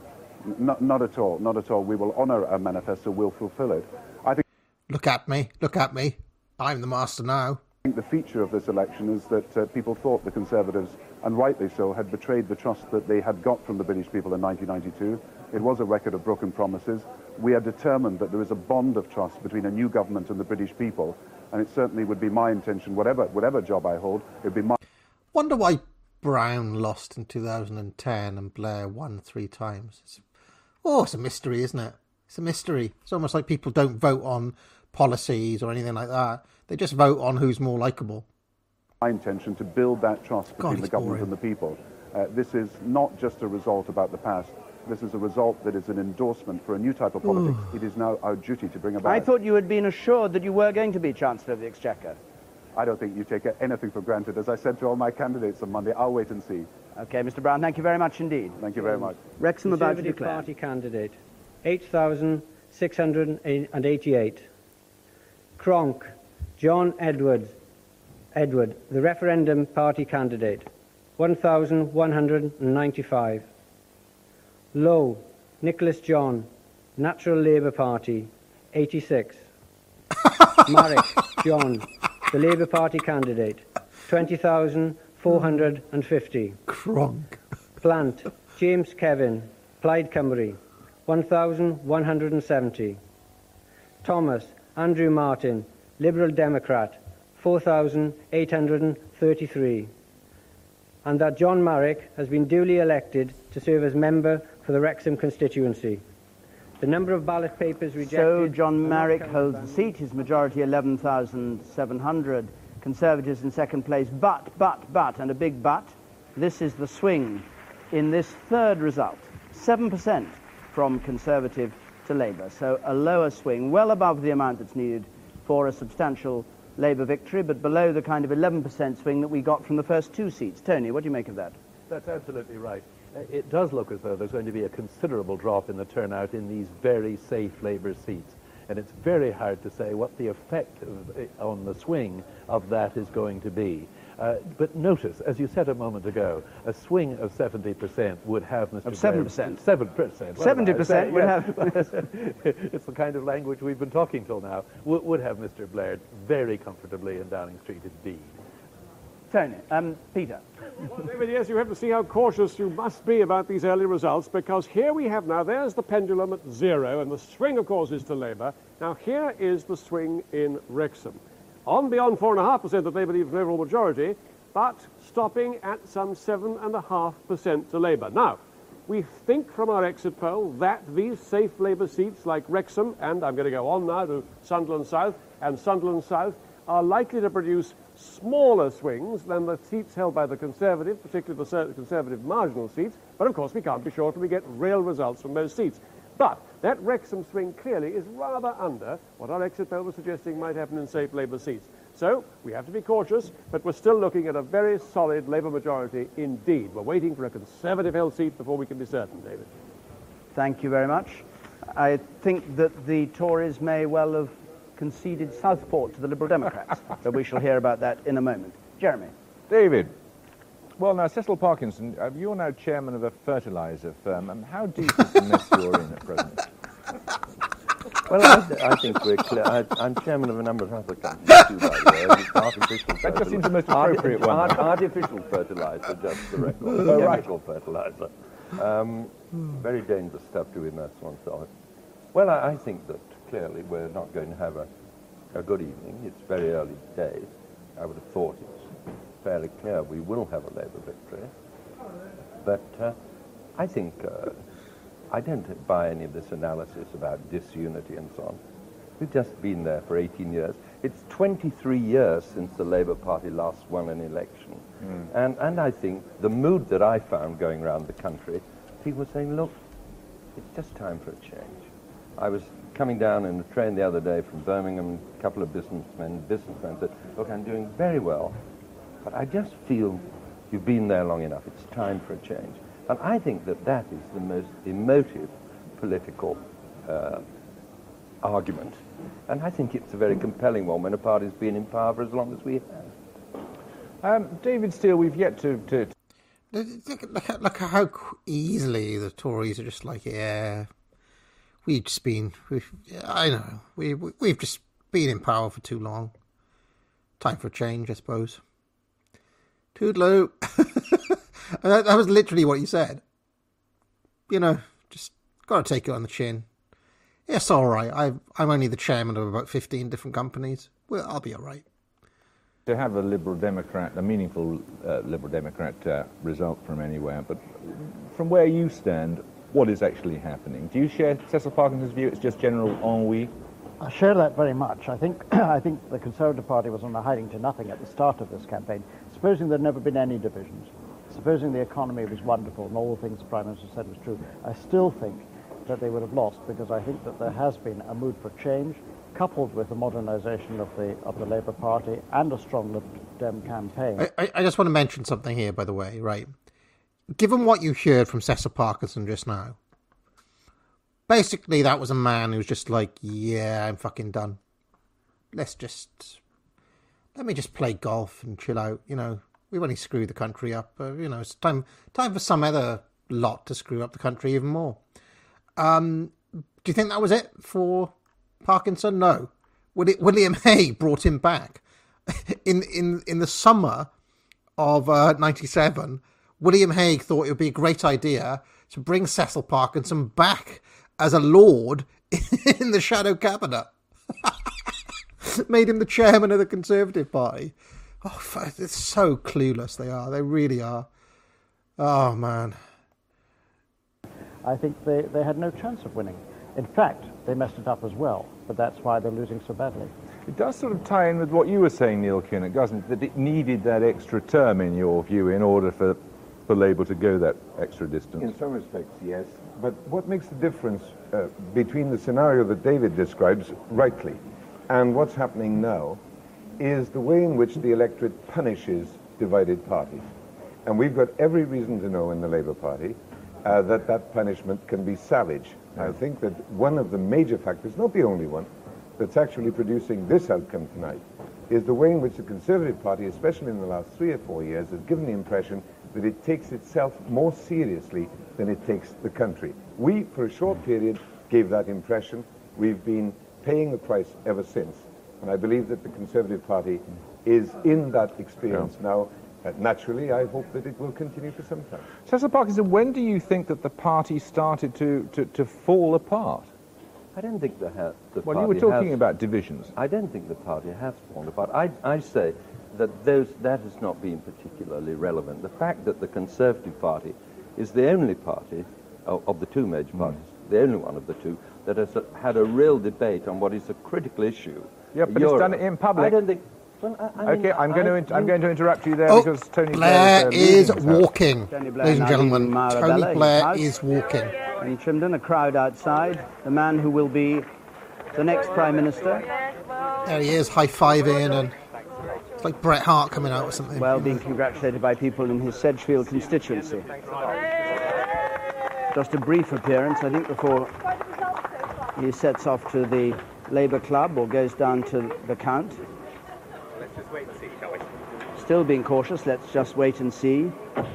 Not at all, not at all. We will honour our manifesto, we'll fulfil it. I think. Look at me, I'm the master now. I think the feature of this election is that people thought the Conservatives, and rightly so, had betrayed the trust that they had got from the British people in 1992. It was a record of broken promises. We are determined that there is a bond of trust between a new government and the British people, and it certainly would be my intention, whatever job I hold, it would be my... Wonder why Brown lost in 2010 and Blair won 3 times. It's a mystery, isn't it? It's a mystery. It's almost like people don't vote on policies or anything like that. They just vote on who's more likeable. My intention to build that trust between the government and the people. This is not just a result about the past. This is a result that is an endorsement for a new type of politics. It is now our duty to bring about. I thought you had been assured that you were going to be Chancellor of the Exchequer. I don't think you take anything for granted. As I said to all my candidates on Monday, I'll wait and see. OK, Mr. Brown, thank you very much indeed. Thank you very much. Wrexham about to Conservative declare. Party candidate, 8,688. Cronk, John Edward, the Referendum Party candidate, 1,195. Lowe, Nicholas John, Natural Labour Party, 86. Marrick, John, the Labour Party candidate, 20,450. Cronk. Plant, James Kevin, Plaid Cymru, 1,170. Thomas, Andrew Martin, Liberal Democrat, 4,833. And that John Marrick has been duly elected to serve as member for the Wrexham constituency. The number of ballot papers rejected... So John Marrick holds the seat, his majority 11,700. Conservatives in second place, but, and a big but, this is the swing in this third result. 7% from Conservative to Labour, so a lower swing, well above the amount that's needed for a substantial Labour victory, but below the kind of 11% swing that we got from the first 2 seats. Tony, what do you make of that? That's absolutely right. It does look as though there's going to be a considerable drop in the turnout in these very safe Labour seats. and it's very hard to say what the effect on the swing of that is going to be. But notice, as you said a moment ago, a swing of 70% would have Mr. Of 7%. 7%. 70% would have... It's the kind of language we've been talking till now. Would have Mr. Blair very comfortably in Downing Street indeed. Tony, Peter. Well, David, yes, you have to see how cautious you must be about these early results, because here we have now, there's the pendulum at 0, and the swing, of course, is to Labour. Now, here is the swing in Wrexham. On beyond 4.5% that they believe is an overall majority, but stopping at some 7.5% to Labour. Now, we think from our exit poll that these safe Labour seats like Wrexham, and I'm going to go on now to Sunderland South, and Sunderland South, are likely to produce smaller swings than the seats held by the Conservative, particularly the Conservative marginal seats. But, of course, we can't be sure till we get real results from those seats. But that Wrexham swing clearly is rather under what our exit poll was suggesting might happen in safe Labour seats. So we have to be cautious, but we're still looking at a very solid Labour majority indeed. We're waiting for a Conservative-held seat before we can be certain, David. Thank you very much. I think that the Tories may well have conceded Southport to the Liberal Democrats, but we shall hear about that in a moment. Jeremy. David. Well, now, Cecil Parkinson, you're now chairman of a fertiliser firm. How deep is the mess you're in at present? Well, I think we're clear. I'm chairman of a number of other companies too, by the way. It's artificial that just seems the most appropriate one. Artificial fertiliser, just for the record. Chemical fertiliser. Very dangerous stuff to immerse oneself in. Well, I think that clearly we're not going to have a good evening. It's very early days. I would have thought it's fairly clear we will have a Labour victory. But I think I don't buy any of this analysis about disunity and so on. We've just been there for 18 years. It's 23 years since the Labour Party last won an election. And I think the mood that I found going around the country, people were saying, look, it's just time for a change. I was coming down in a train the other day from Birmingham, a couple of businessmen said, look, I'm doing very well, but I just feel you've been there long enough. It's time for a change. And I think that that is the most emotive political argument. And I think it's a very compelling one when a party's been in power for as long as we have. David Steele, we've yet to... Look how easily the Tories are just like, yeah, we've just been in power for too long. Time for a change, I suppose. Toodaloo. That was literally what you said. You know, just got to take it on the chin. Yes, all right. I'm only the chairman of about 15 different companies. Well, I'll be all right. To have a Liberal Democrat, a meaningful Liberal Democrat result from anywhere, but from where you stand, what is actually happening? Do you share Cecil Parkinson's view? It's just general ennui? I share that very much. I think the Conservative Party was on a hiding to nothing at the start of this campaign. Supposing there'd never been any divisions, supposing the economy was wonderful and all the things the Prime Minister said was true, I still think that they would have lost, because I think that there has been a mood for change, coupled with the modernisation of the Labour Party and a strong Lib Dem campaign. I just want to mention something here, by the way, right? Given what you heard from Cecil Parkinson just now, basically that was a man who was just like, yeah, I'm fucking done. Let me just play golf and chill out, you know. We've only screwed the country up. You know, it's time for some other lot to screw up the country even more. Do you think that was it for Parkinson? No. William Hague brought him back. In the summer of 97, William Hague thought it would be a great idea to bring Cecil Parkinson back as a lord in the shadow cabinet. Made him the chairman of the Conservative Party. Oh, it's so clueless they are. They really are. Oh, man. I think they had no chance of winning. In fact, they messed it up as well, but that's why they're losing so badly. It does sort of tie in with what you were saying, Neil Kinnock, doesn't it? That it needed that extra term, in your view, in order for Labour to go that extra distance. In some respects, yes. But what makes the difference between the scenario that David describes rightly and what's happening now is the way in which the electorate punishes divided parties. And we've got every reason to know in the Labour Party that punishment can be savage. I think that one of the major factors, not the only one, that's actually producing this outcome tonight is the way in which the Conservative Party, especially in the last 3 or 4 years, has given the impression that it takes itself more seriously than it takes the country. We, for a short period, gave that impression. We've been paying the price ever since. And I believe that the Conservative Party is in that experience now. Naturally, I hope that it will continue for some time. Cecil Parkinson, when do you think that the party started to fall apart? I don't think the well, party you were talking about divisions. I don't think the party has fallen apart. I say that that has not been particularly relevant. The fact that the Conservative Party is the only party of the two major parties, the only one of the two, that has had a real debate on what is a critical issue. Yeah, but it's done it in public. I don't think... Well, I'm going to interrupt you there because Tony Blair is walking, ladies and gentlemen. Tony Blair is walking. And trimmed in a crowd outside, the man who will be the next Prime Minister. There he is, high-fiving, and it's like Bret Hart coming out or something. Well, being congratulated by people in his Sedgefield constituency. Just a brief appearance, I think, before he sets off to the Labour Club or goes down to the Count. Let's just wait and see, shall we? Still being cautious, let's just wait and see.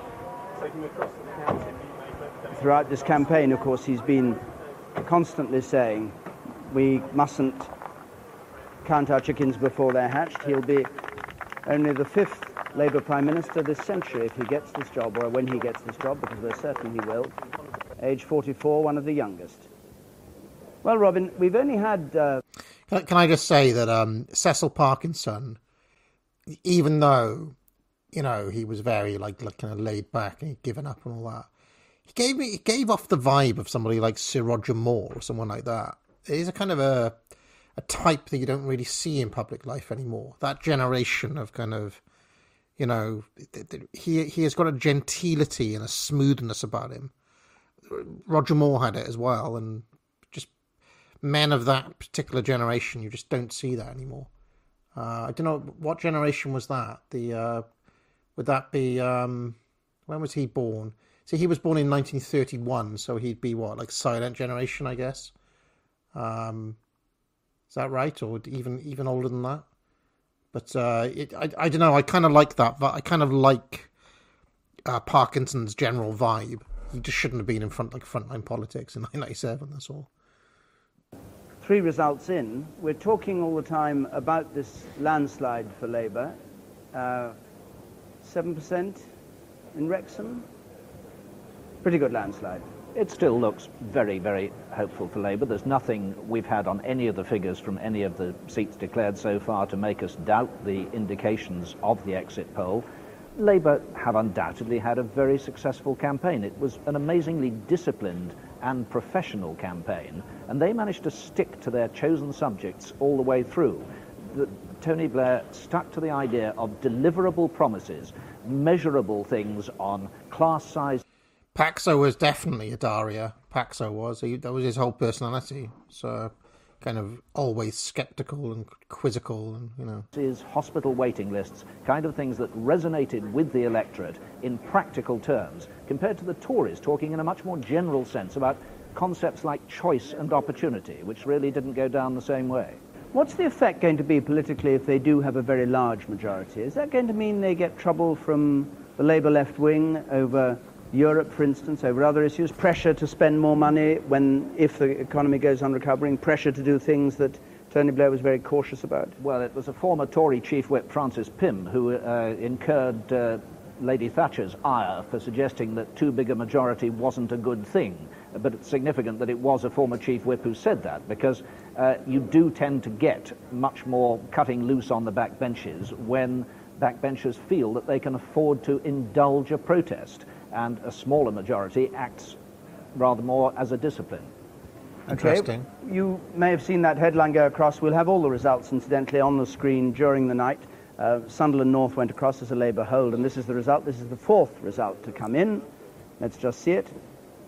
Throughout this campaign, of course, he's been constantly saying we mustn't count our chickens before they're hatched. He'll be only the 5th Labour Prime Minister this century if he gets this job, or when he gets this job, because we're certain he will. Age 44, one of the youngest. Well, Robin, we've only had... Can I just say that Cecil Parkinson, even though, you know, he was very like kind of laid back and he'd given up and all that, he gave off the vibe of somebody like Sir Roger Moore or someone like that. He's a kind of a type that you don't really see in public life anymore. That generation of kind of, you know, he has got a gentility and a smoothness about him. Roger Moore had it as well, and just men of that particular generation, you just don't see that anymore. I don't know, what generation was that? Would that be, when was he born? See, he was born in 1931, so he'd be what, like silent generation, I guess? Is that right? Or even older than that? But I don't know, I kind of like that. I kind of like Parkinson's general vibe. He just shouldn't have been in frontline politics in 1997, that's all. 3 results in, we're talking all the time about this landslide for Labour. 7% in Wrexham. Pretty good landslide. It still looks very, very hopeful for Labour. There's nothing we've had on any of the figures from any of the seats declared so far to make us doubt the indications of the exit poll. Labour have undoubtedly had a very successful campaign. It was an amazingly disciplined and professional campaign, and they managed to stick to their chosen subjects all the way through. Tony Blair stuck to the idea of deliverable promises, measurable things on class size. Paxo was definitely a Daria. Paxo was. That was his whole personality. So kind of always sceptical and quizzical, and, you know. Is hospital waiting lists, kind of things that resonated with the electorate in practical terms, compared to the Tories talking in a much more general sense about concepts like choice and opportunity, which really didn't go down the same way. What's the effect going to be politically if they do have a very large majority? Is that going to mean they get trouble from the Labour left wing over Europe, for instance, over other issues? Pressure to spend more money if the economy goes on recovering? Pressure to do things that Tony Blair was very cautious about? Well, it was a former Tory Chief Whip, Francis Pym, who incurred Lady Thatcher's ire for suggesting that too big a majority wasn't a good thing. But it's significant that it was a former Chief Whip who said that, because you do tend to get much more cutting loose on the backbenches when backbenchers feel that they can afford to indulge a protest, and a smaller majority acts rather more as a discipline. Interesting. Okay. You may have seen that headline go across. We'll have all the results, incidentally, on the screen during the night. Sunderland North went across as a Labour hold, and this is the result. This is the 4th result to come in. Let's just see it.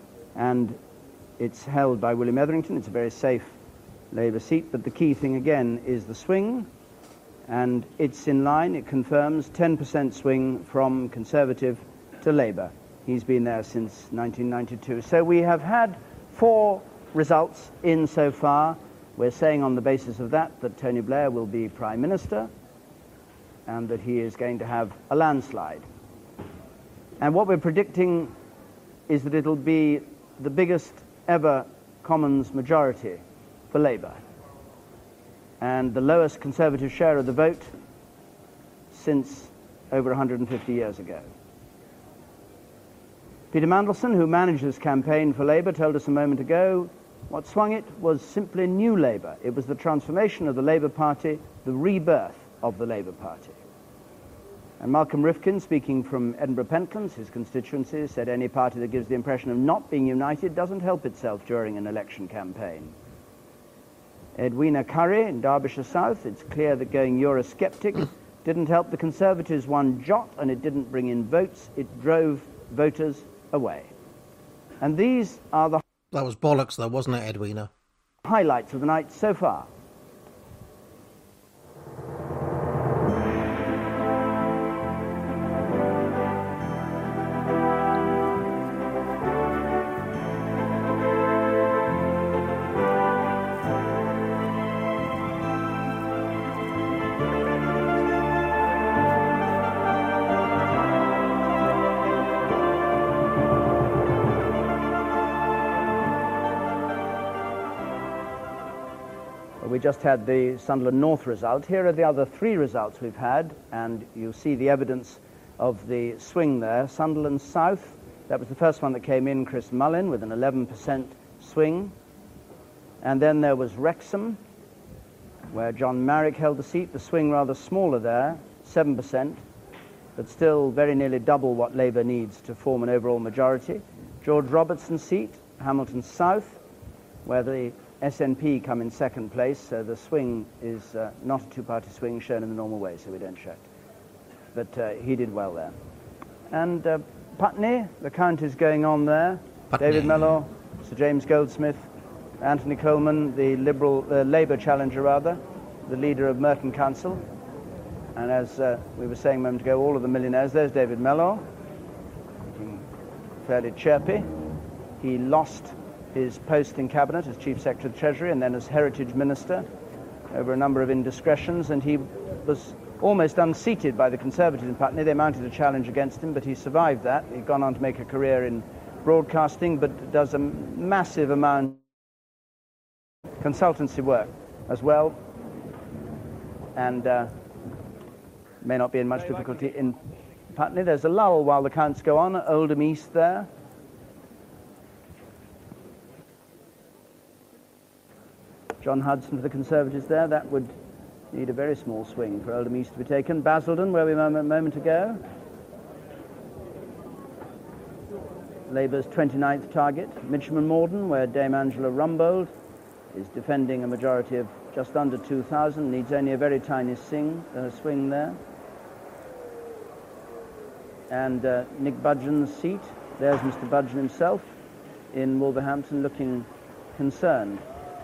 And it's held by William Etherington. It's a very safe Labour seat, but the key thing again is the swing, and it's in line. It confirms 10% swing from Conservative to Labour. He's been there since 1992. So we have had 4 results in so far. We're saying on the basis of that Tony Blair will be Prime Minister and that he is going to have a landslide. And what we're predicting is that it'll be the biggest ever Commons majority for Labour and the lowest Conservative share of the vote since over 150 years ago. Peter Mandelson, who managed this campaign for Labour, told us a moment ago what swung it was simply new Labour. It was the transformation of the Labour Party, the rebirth of the Labour Party. And Malcolm Rifkin, speaking from Edinburgh Pentlands, his constituency, said any party that gives the impression of not being united doesn't help itself during an election campaign. Edwina Currie in Derbyshire South, it's clear that going Eurosceptic didn't help the Conservatives one jot, and it didn't bring in votes, it drove voters away. And these are the... That was bollocks though, wasn't it, Edwina? ...highlights of the night so far. We just had the Sunderland North result. Here are the other three results we've had, and you see the evidence of the swing there. Sunderland South, that was the first one that came in, Chris Mullin, with an 11% swing. And then there was Wrexham, where John Marrick held the seat, the swing rather smaller there, 7%, but still very nearly double what Labour needs to form an overall majority. George Robertson's seat, Hamilton South, where the SNP come in second place, so the swing is not a two-party swing shown in the normal way, so we don't show it. But he did well there. And Putney, the count is going on there. Putney. David Mellor, Sir James Goldsmith, Anthony Coleman, the Labour challenger rather, the leader of Merton Council. And as we were saying a moment ago, all of the millionaires. There's David Mellor, looking fairly chirpy. He lost his post in Cabinet as Chief Secretary of the Treasury and then as Heritage Minister over a number of indiscretions, and he was almost unseated by the Conservatives in Putney. They mounted a challenge against him, but he survived that. He'd gone on to make a career in broadcasting, but does a massive amount of consultancy work as well, and may not be in much difficulty in Putney. There's a lull while the counts go on at Oldham East there. John Hudson for the Conservatives there. That would need a very small swing for Oldham East to be taken. Basildon, where we were a moment ago. Labour's 29th target. Mitcham and Morden, where Dame Angela Rumbold is defending a majority of just under 2,000. Needs only a very tiny swing there. And Nick Budgeon's seat. There's Mr. Budgeon himself in Wolverhampton, looking concerned.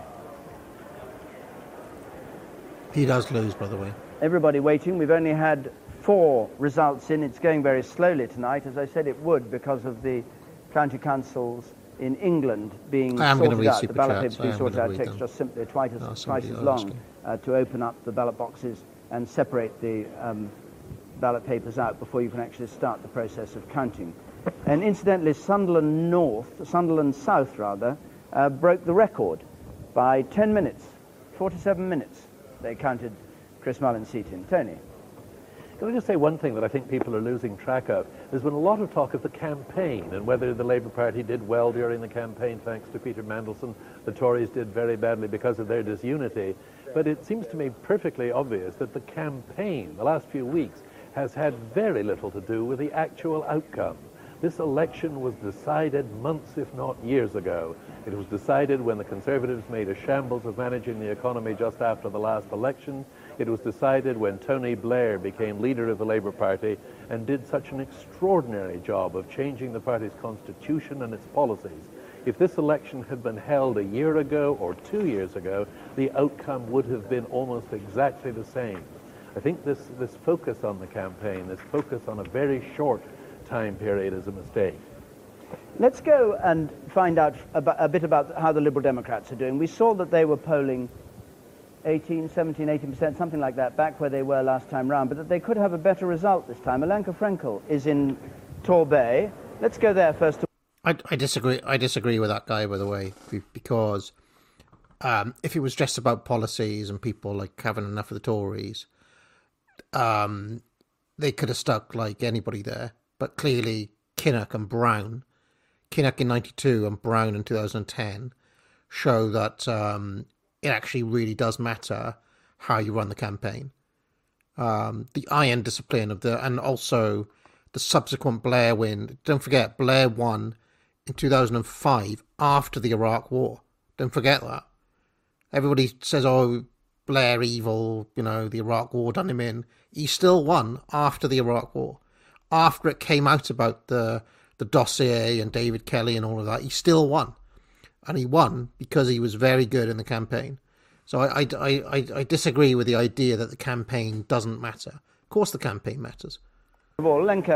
He does lose, by the way. Everybody waiting. We've only had 4 results in. It's going very slowly tonight, as I said it would, because of the county councils in England being sorted out. The ballot papers being sorted out takes just simply twice as long to open up the ballot boxes and separate the ballot papers out before you can actually start the process of counting. And incidentally, Sunderland South rather, broke the record by 10 minutes, 47 minutes. They counted Chris Mullin's seat in. Tony. Can I just say one thing that I think people are losing track of? There's been a lot of talk of the campaign and whether the Labour Party did well during the campaign thanks to Peter Mandelson. The Tories did very badly because of their disunity. But it seems to me perfectly obvious that the campaign, the last few weeks, has had very little to do with the actual outcome. This election was decided months, if not years ago. It was decided when the Conservatives made a shambles of managing the economy just after the last election. It was decided when Tony Blair became leader of the Labour Party and did such an extraordinary job of changing the party's constitution and its policies. If this election had been held a year ago or 2 years ago, the outcome would have been almost exactly the same. I think this focus on the campaign, this focus on a very short time period is a mistake. Let's go and find out a bit about how the Liberal Democrats are doing. We saw that they were polling 18, 18%, something like that, back where they were last time round, but that they could have a better result this time. Alenka Frenkel is in Torbay. Let's go there first. I disagree. I disagree with that guy, by the way, because if it was just about policies and people like having enough of the Tories, they could have stuck like anybody there. But clearly, Kinnock and Brown, Kinnock in 92 and Brown in 2010, show that it actually really does matter how you run the campaign. The iron discipline and also the subsequent Blair win. Don't forget, Blair won in 2005 after the Iraq War. Don't forget that. Everybody says, oh, Blair evil, the Iraq War done him in. He still won after the Iraq War. After it came out about the dossier and David Kelly and all of that, he still won. And he won because he was very good in the campaign. So I disagree with the idea that the campaign doesn't matter. Of course the campaign matters. Lenka,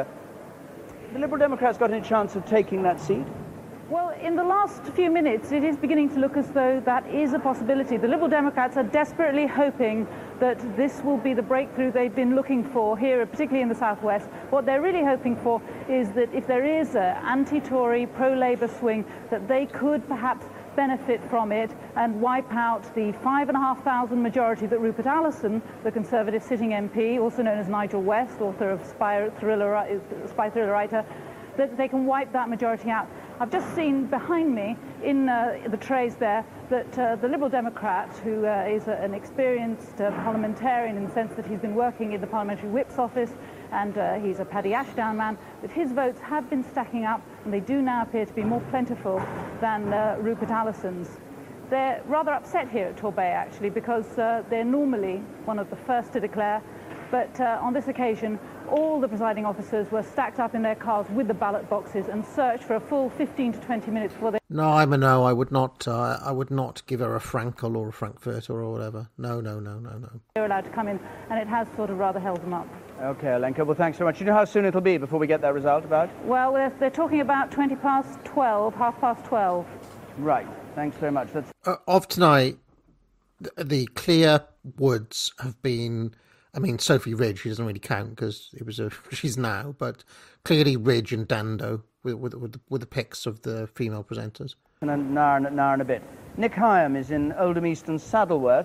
the Liberal Democrats got any chance of taking that seat? Well, in the last few minutes, it is beginning to look as though that is a possibility. The Liberal Democrats are desperately hoping that this will be the breakthrough they've been looking for here, particularly in the southwest. What they're really hoping for is that if there is an anti-Tory, pro-Labour swing, that they could perhaps benefit from it and wipe out the 5,500 majority that Rupert Allison, the Conservative sitting MP, also known as Nigel West, author of spy thriller writer, that they can wipe that majority out. I've just seen behind me in the trays there that the Liberal Democrat, who is an experienced parliamentarian in the sense that he's been working in the Parliamentary Whip's office, and he's a Paddy Ashdown man, that his votes have been stacking up, and they do now appear to be more plentiful than Rupert Allison's. They're rather upset here at Torbay, actually, because they're normally one of the first to declare, but on this occasion, all the presiding officers were stacked up in their cars with the ballot boxes and searched for a full 15 to 20 minutes before they... No, I'm a no. I would not. I would not give her a Frankel or a Frankfurter or whatever. No. They're allowed to come in, and it has sort of rather held them up. Okay, Alenka. Well, thanks so much. Do you know how soon it'll be before we get that result about? Well, they're talking about 12:20, 12:30. Right. Thanks very much. That's... Of tonight, the clear woods have been... I mean, Sophie Ridge, she doesn't really count because she's now, but clearly Ridge and Dando with the picks of the female presenters. And an hour and a bit. Nick Hyam is in Oldham East and Saddleworth.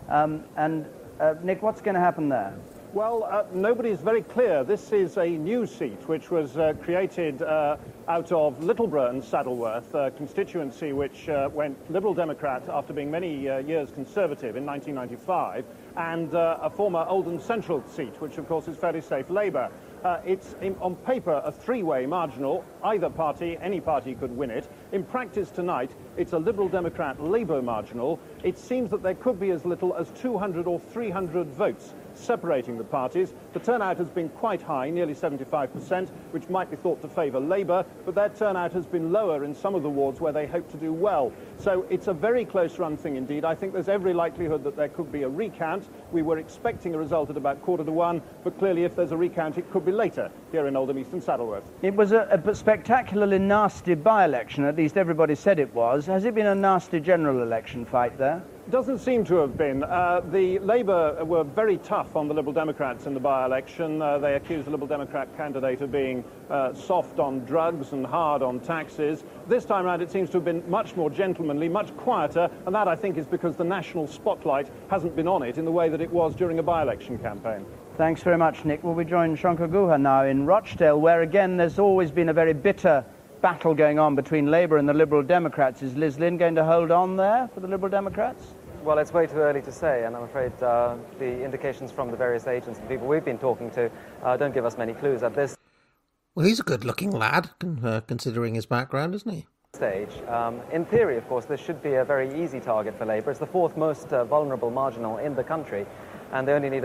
Nick, what's going to happen there? Well, nobody's very clear. This is a new seat which was created out of Littleborough and Saddleworth, a constituency which went Liberal Democrat after being many years Conservative in 1995, and a former Oldham Central seat, which of course is fairly safe Labour. It's on paper a three-way marginal. Either party, any party could win it. In practice tonight, it's a Liberal Democrat Labour marginal. It seems that there could be as little as 200 or 300 votes separating the parties. The turnout has been quite high, nearly 75%, which might be thought to favour Labour, but their turnout has been lower in some of the wards where they hope to do well. So it's a very close-run thing indeed. I think there's every likelihood that there could be a recount. We were expecting a result at about 1:45, but clearly if there's a recount, it could be later here in Oldham East and Saddleworth. It was a spectacularly nasty by-election, at least everybody said it was. Has it been a nasty general election fight there? Doesn't seem to have been. The Labour were very tough on the Liberal Democrats in the by-election. They accused the Liberal Democrat candidate of being soft on drugs and hard on taxes. This time round it seems to have been much more gentlemanly, much quieter, and that I think is because the national spotlight hasn't been on it in the way that it was during a by-election campaign. Thanks very much, Nick. Well, we join Shankar Guha now in Rochdale, where again there's always been a very bitter battle going on between Labour and the Liberal Democrats. Is Liz Lynn going to hold on there for the Liberal Democrats? Well, it's way too early to say, and I'm afraid the indications from the various agents and people we've been talking to don't give us many clues at this Well, he's a good-looking lad, considering his background, isn't he? Stage. In theory, of course, this should be a very easy target for Labour. It's the fourth most vulnerable marginal in the country, and they only need a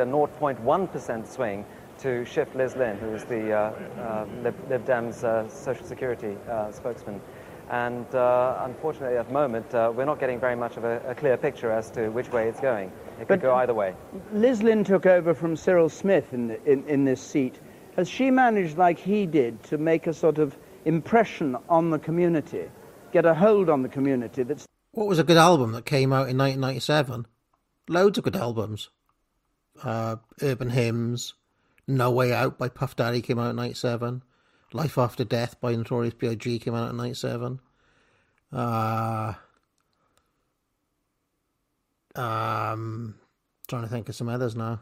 0.1% swing to shift Liz Lynn, who is the Lib Dems Social Security spokesman. And unfortunately, at the moment, we're not getting very much of a clear picture as to which way it's going. It could go either way. Liz Lynn took over from Cyril Smith in this seat. Has she managed, like he did, to make a sort of impression on the community, get a hold on the community? What was a good album that came out in 1997? Loads of good albums. Urban Hymns, No Way Out by Puff Daddy came out in 97. Life After Death by Notorious B.I.G. came out in 97. Trying to think of some others now.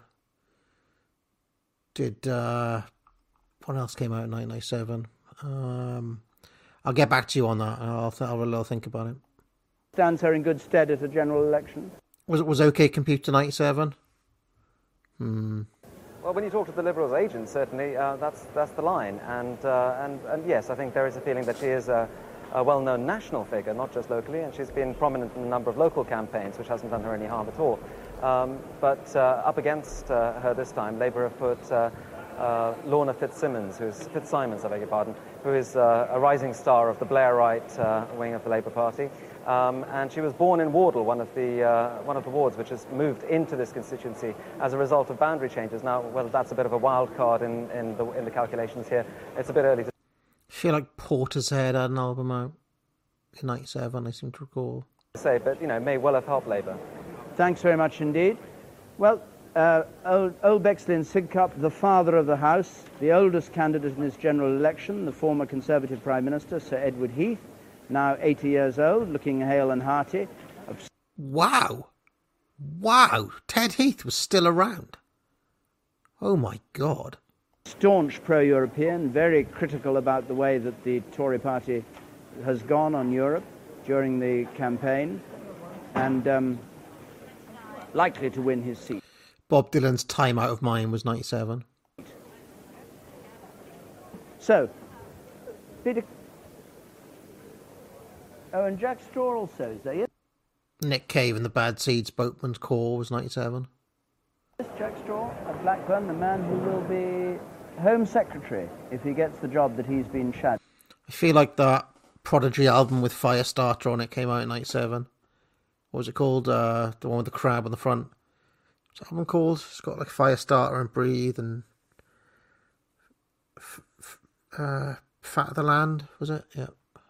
What else came out in 1997? I'll get back to you on that. I'll have a little think about it. Stands her in good stead at a general election. Was OK Computer 97? Well, when you talk to the Liberals' agents, certainly that's the line. And yes, I think there is a feeling that she is a well-known national figure, not just locally, and she's been prominent in a number of local campaigns, which hasn't done her any harm at all. But up against her this time, Labour have put Lorna Fitzsimons, Fitzsimons, I beg your pardon, who is a rising star of the Blairite wing of the Labour Party. And she was born in Wardle, one of the wards which has moved into this constituency as a result of boundary changes. Now, well, that's a bit of a wild card in the calculations here. It's a bit early to... I feel like Portishead had an album out in 97, I seem to recall. Say, but, may well have helped Labour. Thanks very much indeed. Well, old Bexley Sidcup, the father of the House, the oldest candidate in this general election, the former Conservative Prime Minister, Sir Edward Heath, now 80 years old, looking hale and hearty. Wow, Ted Heath was still around. Oh my God. Staunch pro-European, very critical about the way that the Tory party has gone on Europe during the campaign, and likely to win his seat. Bob Dylan's Time Out of Mind was 97. So, Peter... Oh, and Jack Straw also, is there? Nick Cave and the Bad Seeds Boatman's Call was 97. Yes, Jack Straw of Blackburn, the man who will be Home Secretary if he gets the job that he's been shadowed. I feel like that Prodigy album with Firestarter on it came out in 97. What was it called? The one with the crab on the front. What's that album called? It's got like Firestarter and Breathe and Fat of the Land, was it? Yeah.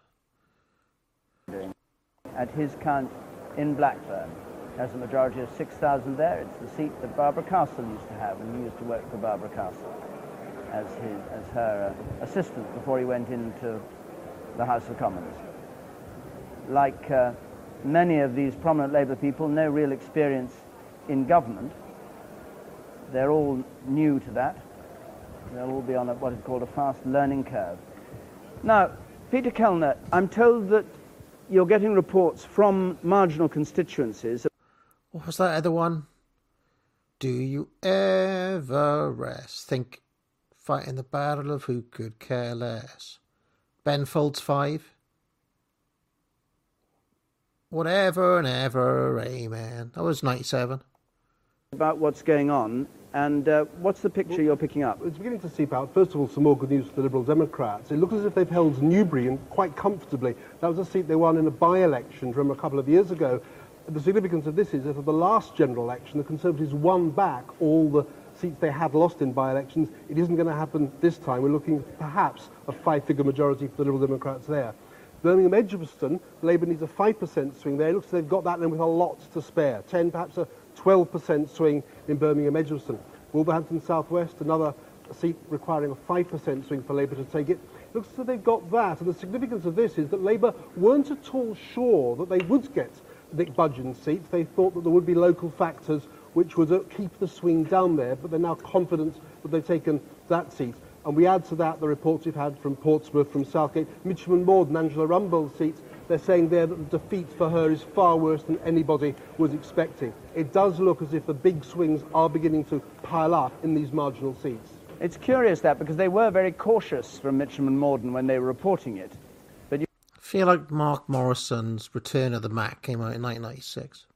At his count in Blackburn, has a majority of 6,000 there. It's the seat that Barbara Castle used to have when he used to work for Barbara Castle as her assistant before he went into the House of Commons. Like many of these prominent Labour people, no real experience in government. They're all new to that. They'll all be on what is called a fast learning curve. Now, Peter Kellner, I'm told that you're getting reports from marginal constituencies. What was that other one? Do you ever rest? Think fighting the battle of who could care less. Ben Folds 5. Whatever and ever, amen. That was 97. About what's going on, and what's the picture you're picking up? It's beginning to seep out. First of all, some more good news for the Liberal Democrats. It looks as if they've held Newbury and quite comfortably. That was a seat they won in a by-election from a couple of years ago. The significance of this is that for the last general election, the Conservatives won back all the seats they had lost in by-elections. It isn't going to happen this time. We're looking perhaps a 5-figure majority for the Liberal Democrats there. Birmingham Edgbaston, Labour needs a 5% swing there. It looks as they've got that and with a lot to spare. 10, perhaps a 12% swing in Birmingham Edgbaston. Wolverhampton South West, another seat requiring a 5% swing for Labour to take it. It looks as though they've got that, and the significance of this is that Labour weren't at all sure that they would get Nick Budgen's seat. They thought that there would be local factors which would keep the swing down there, but they're now confident that they've taken that seat. And we add to that the reports we've had from Portsmouth, from Southgate, Mitcham and Morden, Angela Rumble's seat. They're saying there that the defeat for her is far worse than anybody was expecting. It does look as if the big swings are beginning to pile up in these marginal seats. It's curious that, because they were very cautious from Mitcham and Morden when they were reporting it. But I feel like Mark Morrison's Return of the Mac came out in 1996.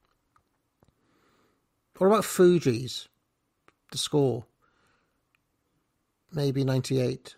What about Fugees? The Score? Maybe 98.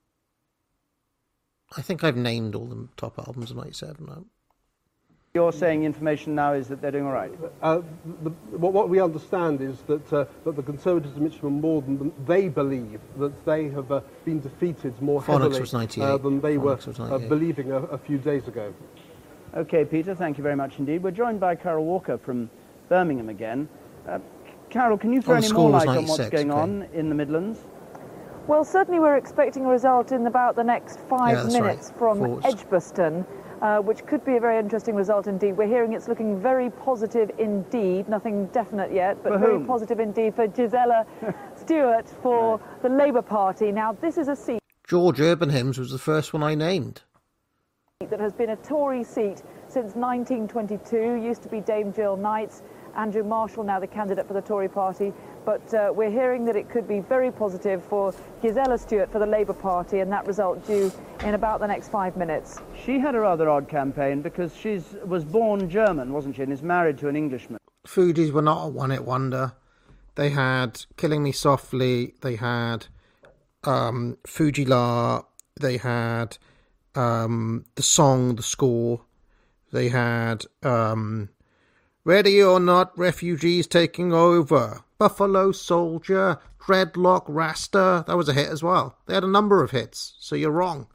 I think I've named all the top albums of 97 now. You're saying information now is that they're doing all right? What we understand is that the Conservatives in Mitcham and Morden, they believe that they have been defeated more heavily than they were believing a few days ago. OK, Peter, thank you very much indeed. We're joined by Carol Walker from Birmingham again. Carol, can you throw any more light on what's going on in the Midlands? Well, certainly we're expecting a result in about the next 5 minutes from Edgbaston, which could be a very interesting result indeed. We're hearing it's looking very positive indeed, nothing definite yet, but very positive indeed for Gisela Stewart for the Labour Party. Now, this is a seat... George Urbanhims was the first one I named. ...that has been a Tory seat since 1922, used to be Dame Jill Knight's. Andrew Marshall now the candidate for the Tory party, but we're hearing that it could be very positive for Gisela Stewart for the Labour Party, and that result due in about the next 5 minutes. She had a rather odd campaign because she was born German, wasn't she, and is married to an Englishman. Fugees were not a one-hit wonder. They had Killing Me Softly, they had Fuji La, they had the song, the score, they had... Ready or Not, Refugees Taking Over, Buffalo Soldier, Dreadlock, Rasta. That was a hit as well. They had a number of hits, so you're wrong.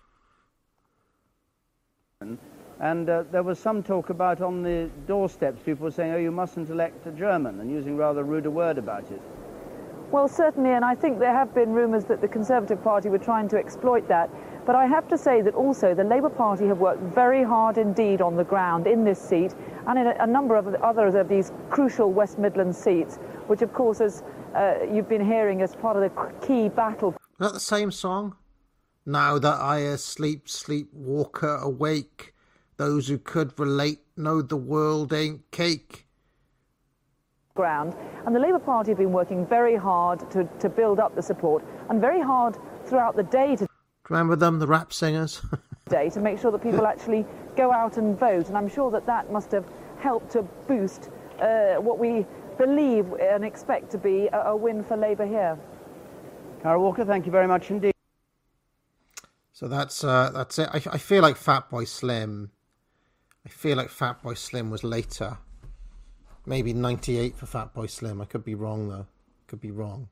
And there was some talk about on the doorsteps, people were saying, oh, you mustn't elect a German, and using rather rude a word about it. Well, certainly, and I think there have been rumours that the Conservative Party were trying to exploit that. But I have to say that also the Labour Party have worked very hard indeed on the ground in this seat and in a number of others of these crucial West Midlands seats, which of course, as you've been hearing, as part of the key battle. Is that the same song? Now that I asleep, sleepwalker awake, those who could relate know the world ain't cake. Ground. And the Labour Party have been working very hard to build up the support, and very hard throughout the day to... Remember them, the rap singers? To make sure that people actually go out and vote, and I'm sure that that must have helped to boost what we believe and expect to be a win for Labour here. Carol Walker, thank you very much indeed. So that's it. I feel like Fatboy Slim. I feel like Fatboy Slim was later. Maybe 98 for Fatboy Slim. I could be wrong though. Could be wrong.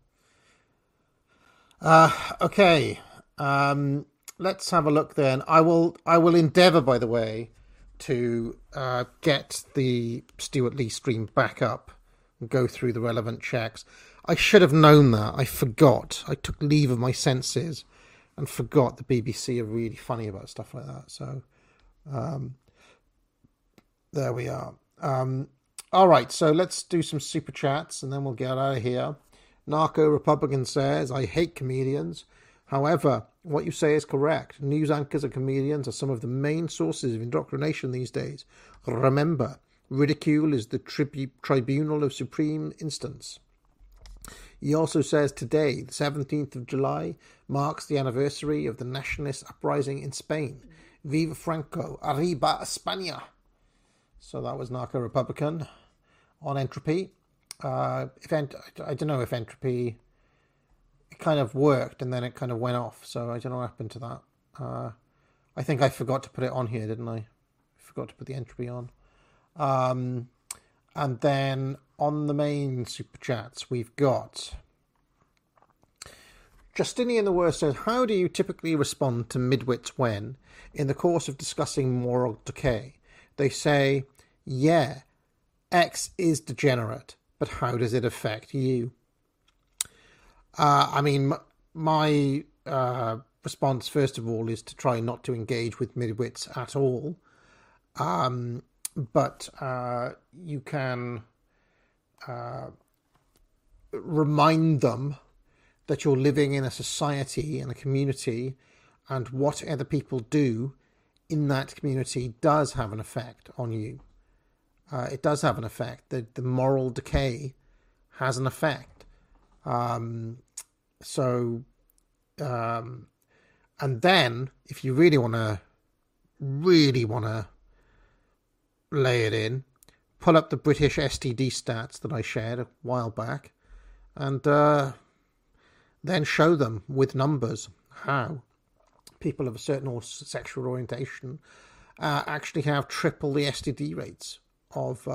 Okay. Let's have a look then. I will endeavour, by the way, to get the Stewart Lee stream back up and go through the relevant checks. I should have known that. I forgot. I took leave of my senses and forgot the BBC are really funny about stuff like that. So there we are. All right, so let's do some super chats and then we'll get out of here. Narco Republican says, I hate comedians. However, what you say is correct. News anchors and comedians are some of the main sources of indoctrination these days. Remember, ridicule is the tribunal of supreme instance. He also says today, the 17th of July, marks the anniversary of the nationalist uprising in Spain. Viva Franco, arriba España. So that was Narco Republican. On Entropy. I don't know if Entropy... It kind of worked and then it kind of went off. So I don't know what happened to that. I think I forgot to put it on here, didn't I? Forgot to put the Entropy on. And then on the main super chats, we've got Justinian the Worst says, how do you typically respond to midwits when, in the course of discussing moral decay, they say, yeah, X is degenerate, but how does it affect you? I mean, my response, first of all, is to try not to engage with midwits at all. But you can remind them that you're living in a society and a community, and what other people do in that community does have an effect on you. It does have an effect. The moral decay has an effect. And then if you really want to lay it in, pull up the British STD stats that I shared a while back, and then show them with numbers how people of a certain sexual orientation actually have triple the STD rates of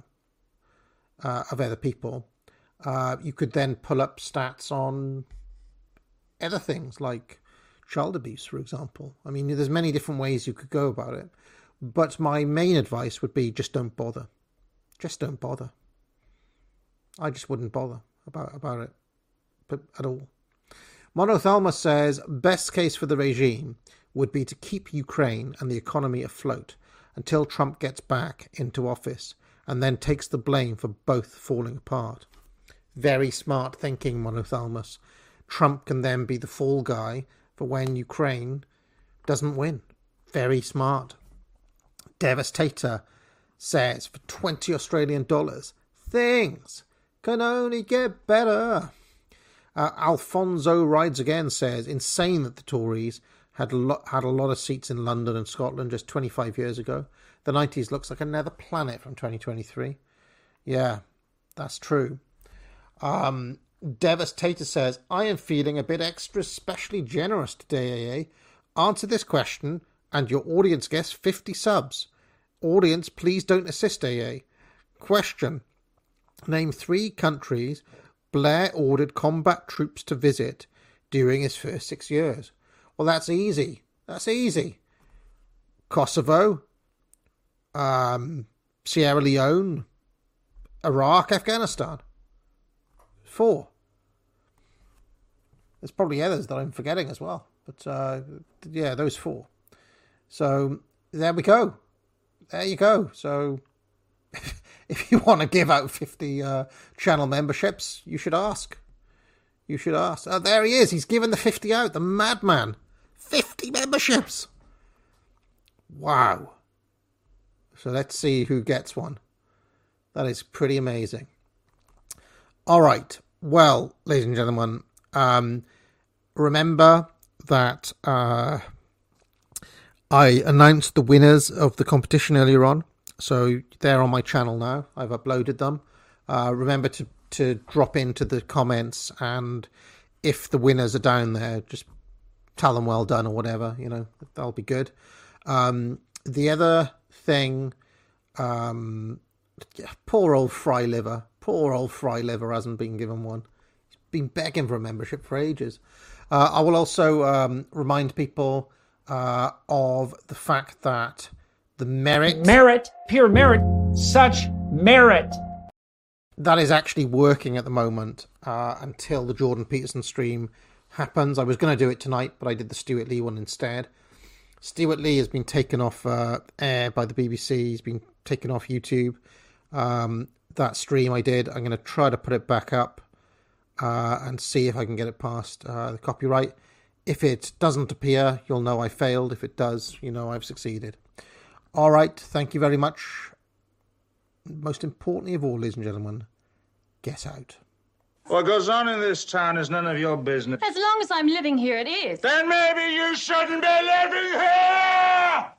other people. You could then pull up stats on other things like child abuse, for example. I mean, there's many different ways you could go about it. But my main advice would be just don't bother. Just don't bother. I just wouldn't bother about it but at all. Monothalma says, best case for the regime would be to keep Ukraine and the economy afloat until Trump gets back into office and then takes the blame for both falling apart. Very smart thinking, Monothalmus. Trump can then be the fall guy for when Ukraine doesn't win. Very smart. Devastator says, for 20 Australian dollars, things can only get better. Alfonso Rides Again says, insane that the Tories had a lot of seats in London and Scotland just 25 years ago. The 90s looks like another planet from 2023. Yeah, that's true. Devastator says, I am feeling a bit extra specially generous today, AA. Answer this question and your audience gets 50 subs. Audience, please don't assist, AA. Question. Name 3 countries Blair ordered combat troops to visit during his first 6 years. Well, that's easy. That's easy. Kosovo, Sierra Leone, Iraq, Afghanistan. 4. There's probably others that I'm forgetting as well. But, yeah, those 4. So, there we go. There you go. So, if you want to give out 50 channel memberships, you should ask. You should ask. Oh, there he is. He's given the 50 out. The madman. 50 memberships. Wow. So let's see who gets one. That is pretty amazing. All right. Well, ladies and gentlemen, remember that I announced the winners of the competition earlier on. So they're on my channel now. I've uploaded them. Remember to drop into the comments, and if the winners are down there, just tell them well done or whatever, you know, that'll be good. The other thing, poor old Fry Liver hasn't been given one. He's been begging for a membership for ages. I will also remind people of the fact that the merit, pure merit, such merit. That is actually working at the moment until the Jordan Peterson stream happens. I was going to do it tonight, but I did the Stuart Lee one instead. Stuart Lee has been taken off air by the BBC. He's been taken off YouTube. That stream I did, I'm going to try to put it back up and see if I can get it past the copyright. If it doesn't appear, you'll know I failed. If it does, you know I've succeeded. All right, thank you very much. Most importantly of all, ladies and gentlemen, get out. What goes on in this town is none of your business. As long as I'm living here, it is. Then maybe you shouldn't be living here!